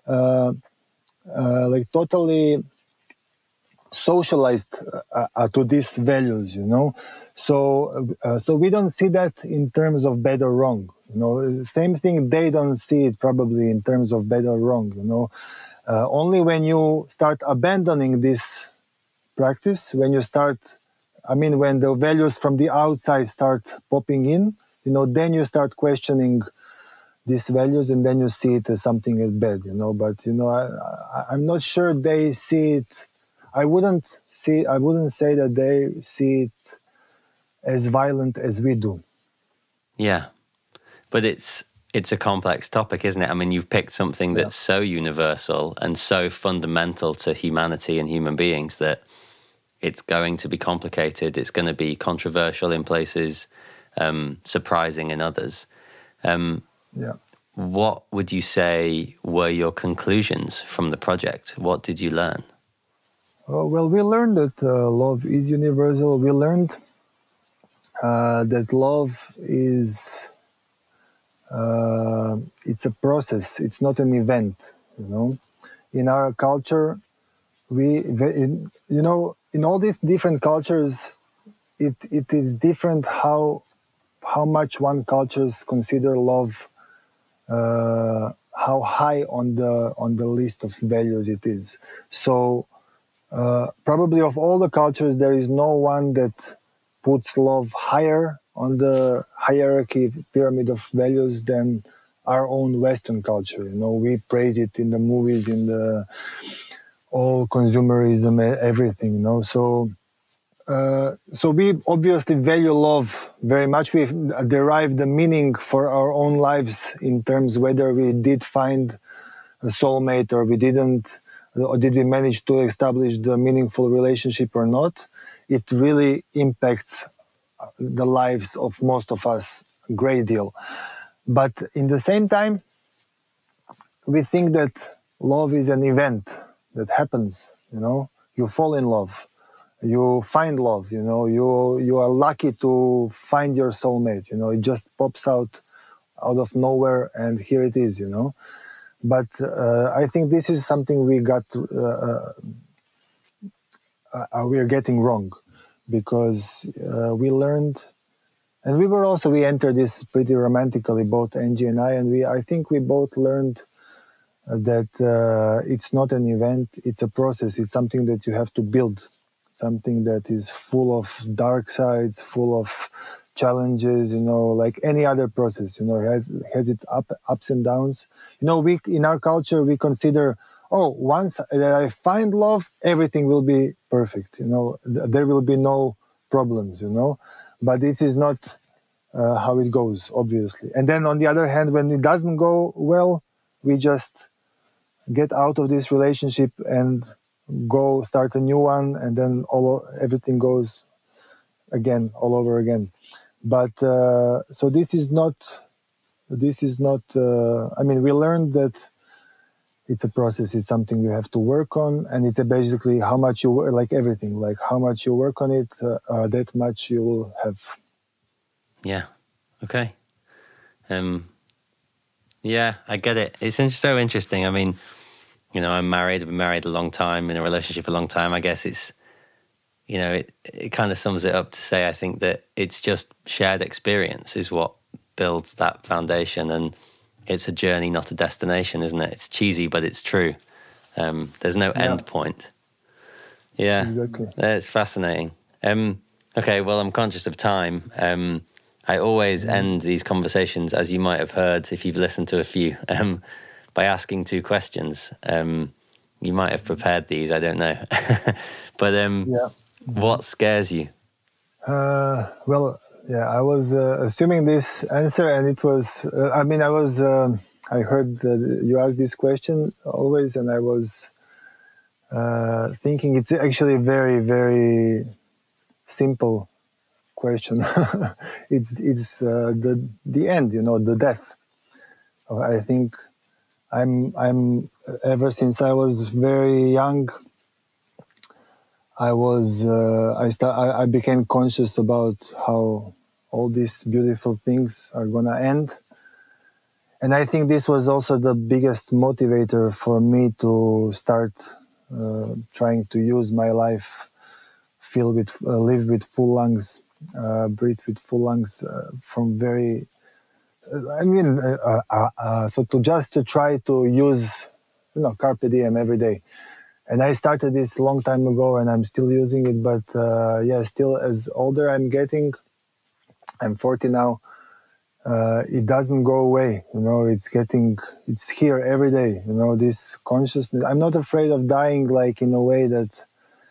totally socialized to these values, So we don't see that in terms of bad or wrong. Same thing, they don't see it probably in terms of bad or wrong. Only when you start abandoning this practice, when the values from the outside start popping in, then you start questioning these values, and then you see it as something as bad, But I'm not sure they see it. I wouldn't say that they see it as violent as we do. Yeah, but it's a complex topic, isn't it? I mean, you've picked something that's so universal and so fundamental to humanity and human beings that it's going to be complicated. It's going to be controversial in places, surprising in others. What would you say were your conclusions from the project? What did you learn? Well, we learned that love is universal. We learned that love is it's a process. It's not an event. In our culture, in all these different cultures, it is different how much one cultures consider love, how high on the list of values it is. So probably of all the cultures, there is no one that puts love higher on the hierarchy pyramid of values than our own Western culture. We praise it in the movies, in the all consumerism, everything. So we obviously value love very much. We've derived the meaning for our own lives in terms whether we did find a soulmate or we didn't, or did we manage to establish the meaningful relationship or not. It really impacts the lives of most of us a great deal. But in the same time, we think that love is an event that happens, you fall in love, you find love, you are lucky to find your soulmate, it just pops out of nowhere, and here it is, But I think this is something we are getting wrong, because we learned, and we entered this pretty romantically, both Angie and I think we both learned that it's not an event, it's a process, it's something that you have to build, something that is full of dark sides, full of challenges, like any other process, has its ups and downs. We in our culture, we consider, once that I find love, everything will be perfect, there will be no problems, but this is not how it goes, obviously. And then on the other hand, when it doesn't go well, we just get out of this relationship and go start a new one, and then everything goes again, all over again. But so this is not. We learned that it's a process. It's something you have to work on, and it's basically how much you work, like everything, like how much you work on it, that much you will have. Yeah. Okay. Yeah, I get it. It's so interesting. I mean, I'm married. I've been married a long time, in a relationship a long time. I guess it's, it kind of sums it up to say, I think that it's just shared experience is what builds that foundation, and it's a journey, not a destination, isn't it? It's cheesy, but it's true. There's no end point. Yeah, exactly. It's fascinating. Okay, well, I'm conscious of time. I always end these conversations, as you might have heard if you've listened to a few, by asking 2 questions. You might have prepared these, I don't know. But what scares you? I was assuming this answer, and it was, I heard that you asked this question always, and I was thinking it's actually a very, very simple question. It's the end, the death. I think I'm ever since I was very young, I became conscious about how all these beautiful things are gonna end. And I think this was also the biggest motivator for me to start trying to use my life, live with full lungs, breathe with full lungs, from very, so to try to use, carpe diem every day. And I started this a long time ago, and I'm still using it. But still, as older I'm getting, I'm 40 now. It doesn't go away. It's here every day. This consciousness. I'm not afraid of dying, like in a way that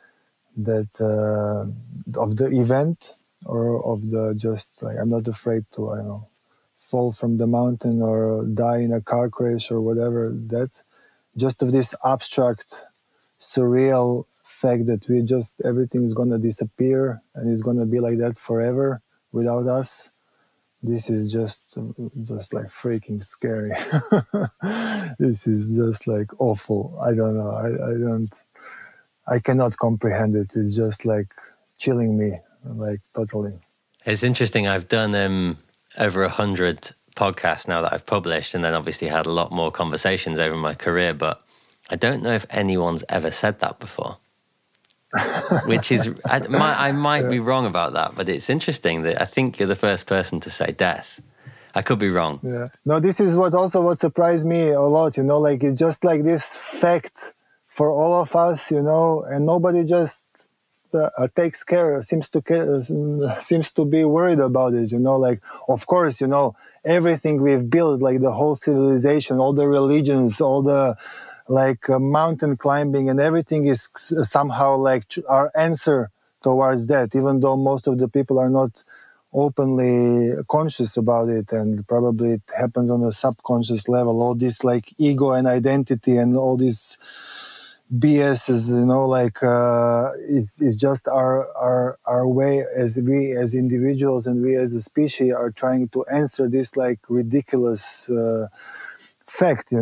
of the event, or of the just like, I'm not afraid to fall from the mountain or die in a car crash or whatever. That just of this abstract, surreal fact that everything is going to disappear and it's going to be like that forever without us. This is just like freaking scary. This is just like awful. I don't know. I cannot comprehend it. It's just like chilling me, like totally. It's interesting. I've done over 100 podcasts now that I've published, and then obviously had a lot more conversations over my career, but I don't know if anyone's ever said that before, which is, I might be wrong about that, but it's interesting that I think you're the first person to say death. I could be wrong. Yeah. No, this is what surprised me a lot, like it's just like this fact for all of us, and nobody just takes care, seems to be worried about it, like, of course, everything we've built, like the whole civilization, all the religions, all the mountain climbing and everything is somehow like our answer towards that, even though most of the people are not openly conscious about it, and probably it happens on a subconscious level. All this like ego and identity and all this BS is, it's just our way as we as individuals and we as a species are trying to answer this like ridiculous fact,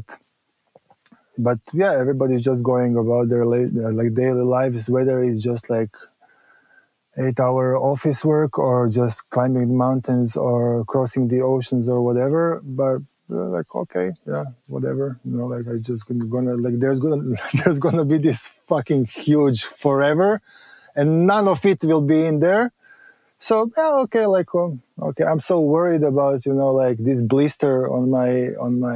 but yeah, everybody's just going about their like daily lives, whether it's just like 8-hour office work or just climbing mountains or crossing the oceans or whatever. But like, okay, yeah, whatever, like I just gonna like there's gonna be this fucking huge forever, and none of it will be in there. So yeah, okay, like okay, I'm so worried about like this blister on my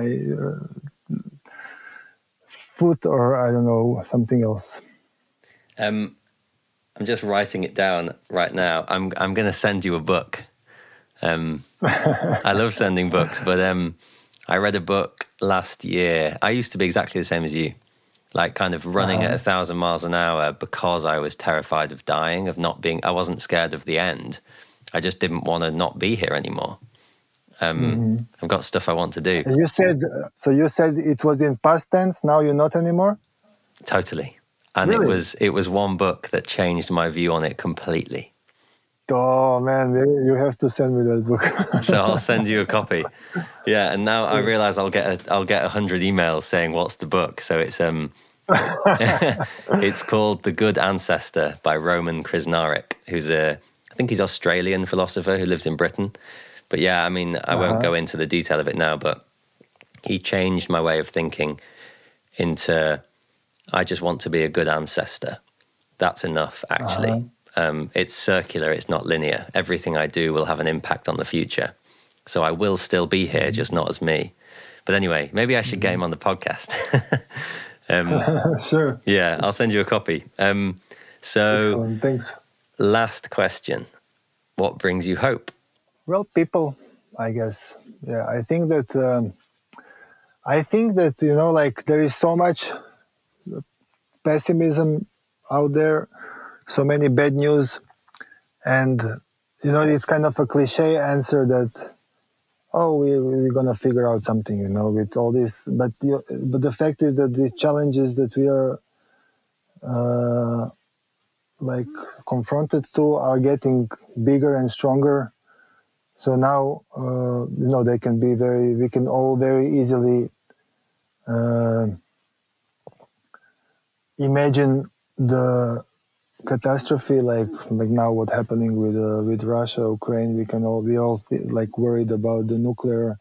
foot, or I don't know, something else. I'm just writing it down right now. I'm going to send you a book. I love sending books, but I read a book last year. I used to be exactly the same as you, like kind of running at 1,000 miles an hour because I was terrified of dying, of not being. I wasn't scared of the end. I just didn't want to not be here anymore. I've got stuff I want to do. You said it was in past tense. Now you're not anymore. Totally. And really? it was one book that changed my view on it completely. Oh man, you have to send me that book. So I'll send you a copy. Yeah, and now I realize I'll get 100 emails saying what's the book. So it's it's called The Good Ancestor by Roman Krznaric, who's I think he's Australian philosopher who lives in Britain. But yeah, I mean, I won't go into the detail of it now, but he changed my way of thinking into, I just want to be a good ancestor. That's enough, actually. It's circular, it's not linear. Everything I do will have an impact on the future. So I will still be here, just not as me. But anyway, maybe I should get him on the podcast. Sure. Yeah, I'll send you a copy. Excellent, thanks. Last question. What brings you hope? Well, people, I guess. Yeah, I think that like there is so much pessimism out there, so many bad news, and it's kind of a cliche answer that we're gonna figure out something, with all this. But the fact is that the challenges that we are like confronted to are getting bigger and stronger. So now, they can be we can all very easily imagine the catastrophe, like now what's happening with Russia, Ukraine. We all like worried about the nuclear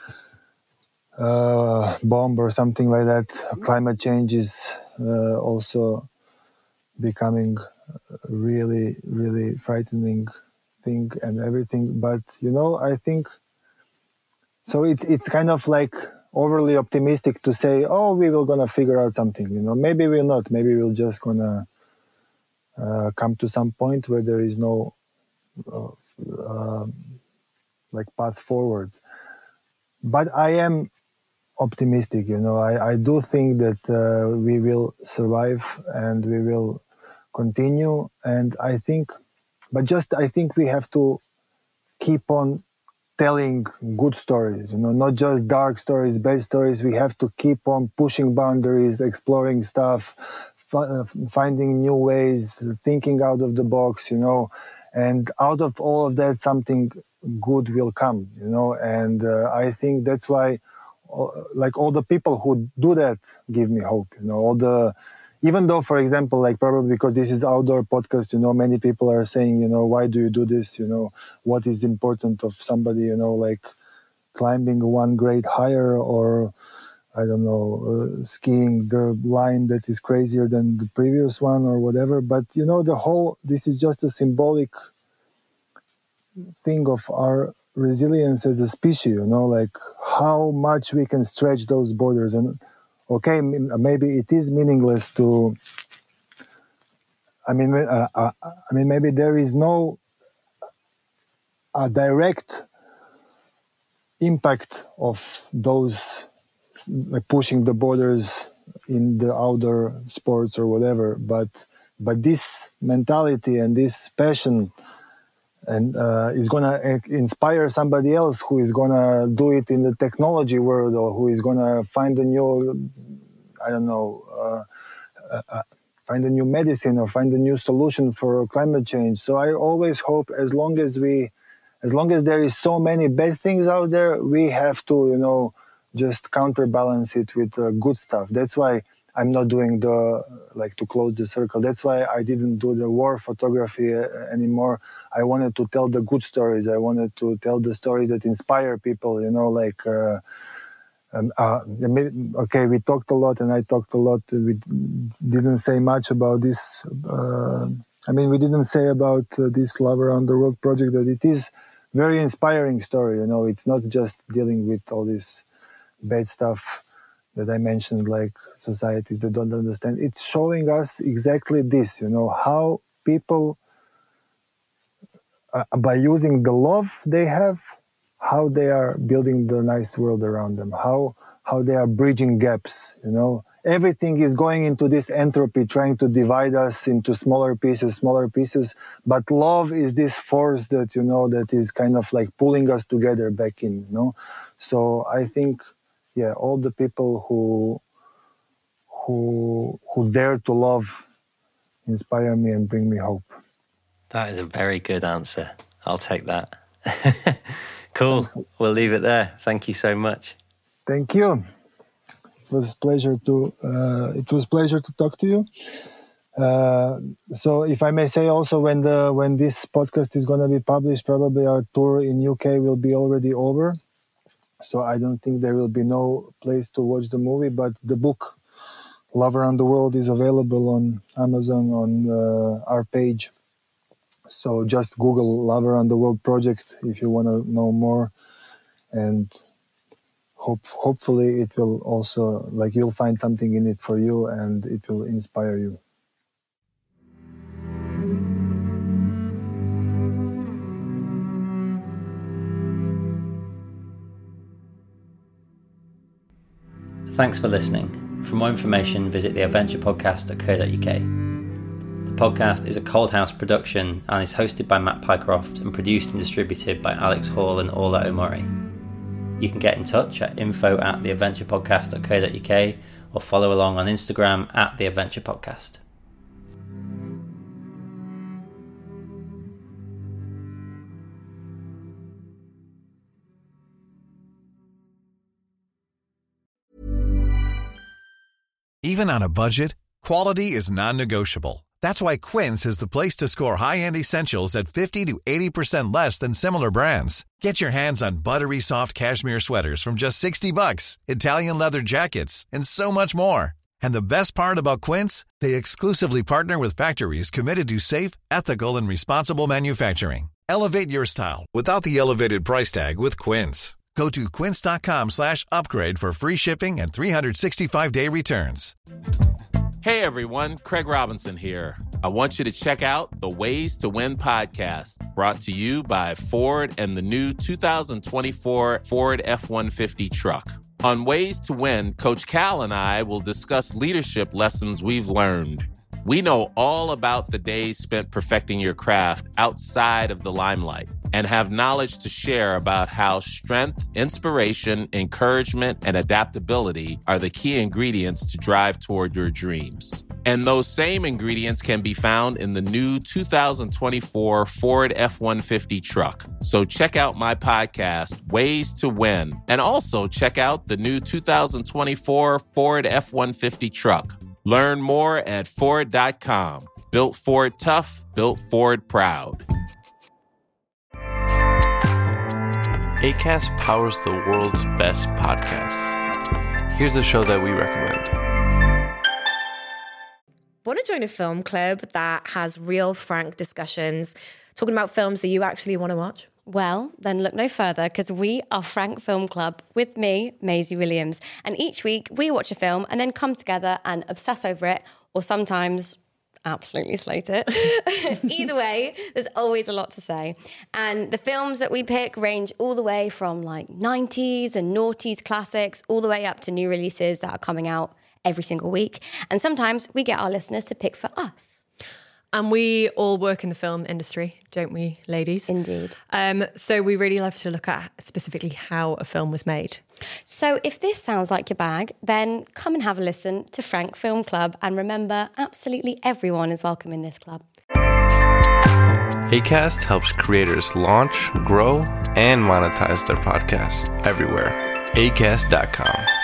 bomb or something like that. Climate change is also becoming really, really frightening thing and everything. But I think so. It's kind of like overly optimistic to say, we will gonna figure out something. Maybe we're not. Maybe we'll just gonna come to some point where there is no like path forward. But I am optimistic. I do think that we will survive and we will continue. And I think we have to keep on telling good stories, not just dark stories, bad stories. We have to keep on pushing boundaries, exploring stuff, finding new ways, thinking out of the box, and out of all of that, something good will come, and I think that's why, like, all the people who do that give me hope, even though, for example, like, probably because this is outdoor podcast, many people are saying, why do you do this? What is important of somebody, like climbing one grade higher, or I don't know, skiing the line that is crazier than the previous one or whatever. But, this is just a symbolic thing of our resilience as a species, like how much we can stretch those borders. And okay, maybe it is meaningless to, maybe there is no direct impact of those, like, pushing the borders in the outdoor sports or whatever, but this mentality and this passion and is gonna inspire somebody else who is gonna do it in the technology world, or who is gonna find a new, find a new medicine or find a new solution for climate change. So I always hope, as long as there is so many bad things out there, we have to, just counterbalance it with good stuff. That's why I'm not doing to close the circle. That's why I didn't do the war photography anymore. I wanted to tell the good stories. I wanted to tell the stories that inspire people, okay, we talked a lot and I talked a lot. We didn't say much about this. We didn't say about this Love Around the World project that it is very inspiring story. It's not just dealing with all this bad stuff that I mentioned, like societies that don't understand. It's showing us exactly this, how people, by using the love they have, how they are building the nice world around them, how they are bridging gaps, Everything is going into this entropy, trying to divide us into smaller pieces, but love is this force that, that is kind of like pulling us together back in, So I think, all the people who dare to love inspire me and bring me hope. That is a very good answer. I'll take that. Cool. Thanks. We'll leave it there. Thank you so much. Thank you. It was a pleasure to talk to you. So if I may say also, when this podcast is going to be published, probably our tour in UK will be already over. So I don't think there will be no place to watch the movie, but the book Love Around the World is available on Amazon on our page. So just Google Love Around the World project if you want to know more, and hopefully it will also, you'll find something in it for you and it will inspire you. Thanks for listening. For more information, visit theadventurepodcast.co.uk. The podcast is a Cold House production and is hosted by Matt Pycroft and produced and distributed by Alex Hall and Orla Omori. You can get in touch at info@theadventurepodcast.co.uk or follow along on Instagram @theadventurepodcast. Even on a budget, quality is non-negotiable. That's why Quince is the place to score high-end essentials at 50 to 80% less than similar brands. Get your hands on buttery soft cashmere sweaters from just $60, Italian leather jackets, and so much more. And the best part about Quince, they exclusively partner with factories committed to safe, ethical, and responsible manufacturing. Elevate your style without the elevated price tag with Quince. Go to quince.com/upgrade for free shipping and 365-day returns. Hey everyone, Craig Robinson here. I want you to check out the Ways to Win podcast, brought to you by Ford and the new 2024 Ford F-150 truck. On Ways to Win, Coach Cal and I will discuss leadership lessons we've learned. We know all about the days spent perfecting your craft outside of the limelight and have knowledge to share about how strength, inspiration, encouragement, and adaptability are the key ingredients to drive toward your dreams. And those same ingredients can be found in the new 2024 Ford F-150 truck. So check out my podcast, Ways to Win, and also check out the new 2024 Ford F-150 truck. Learn more at Ford.com. Built Ford tough, built Ford proud. Acast powers the world's best podcasts. Here's a show that we recommend. Want to join a film club that has real, frank discussions, talking about films that you actually want to watch? Well, then look no further, because we are Frank Film Club with me, Maisie Williams. And each week we watch a film and then come together and obsess over it, or sometimes absolutely slate it. Either way, there's always a lot to say. And the films that we pick range all the way from 90s and noughties classics, all the way up to new releases that are coming out every single week. And sometimes we get our listeners to pick for us. And we all work in the film industry, don't we, ladies? Indeed. So we really love to look at specifically how a film was made. So if this sounds like your bag, then come and have a listen to Frank Film Club. And remember, absolutely everyone is welcome in this club. Acast helps creators launch, grow, and monetize their podcasts everywhere. ACAST.com.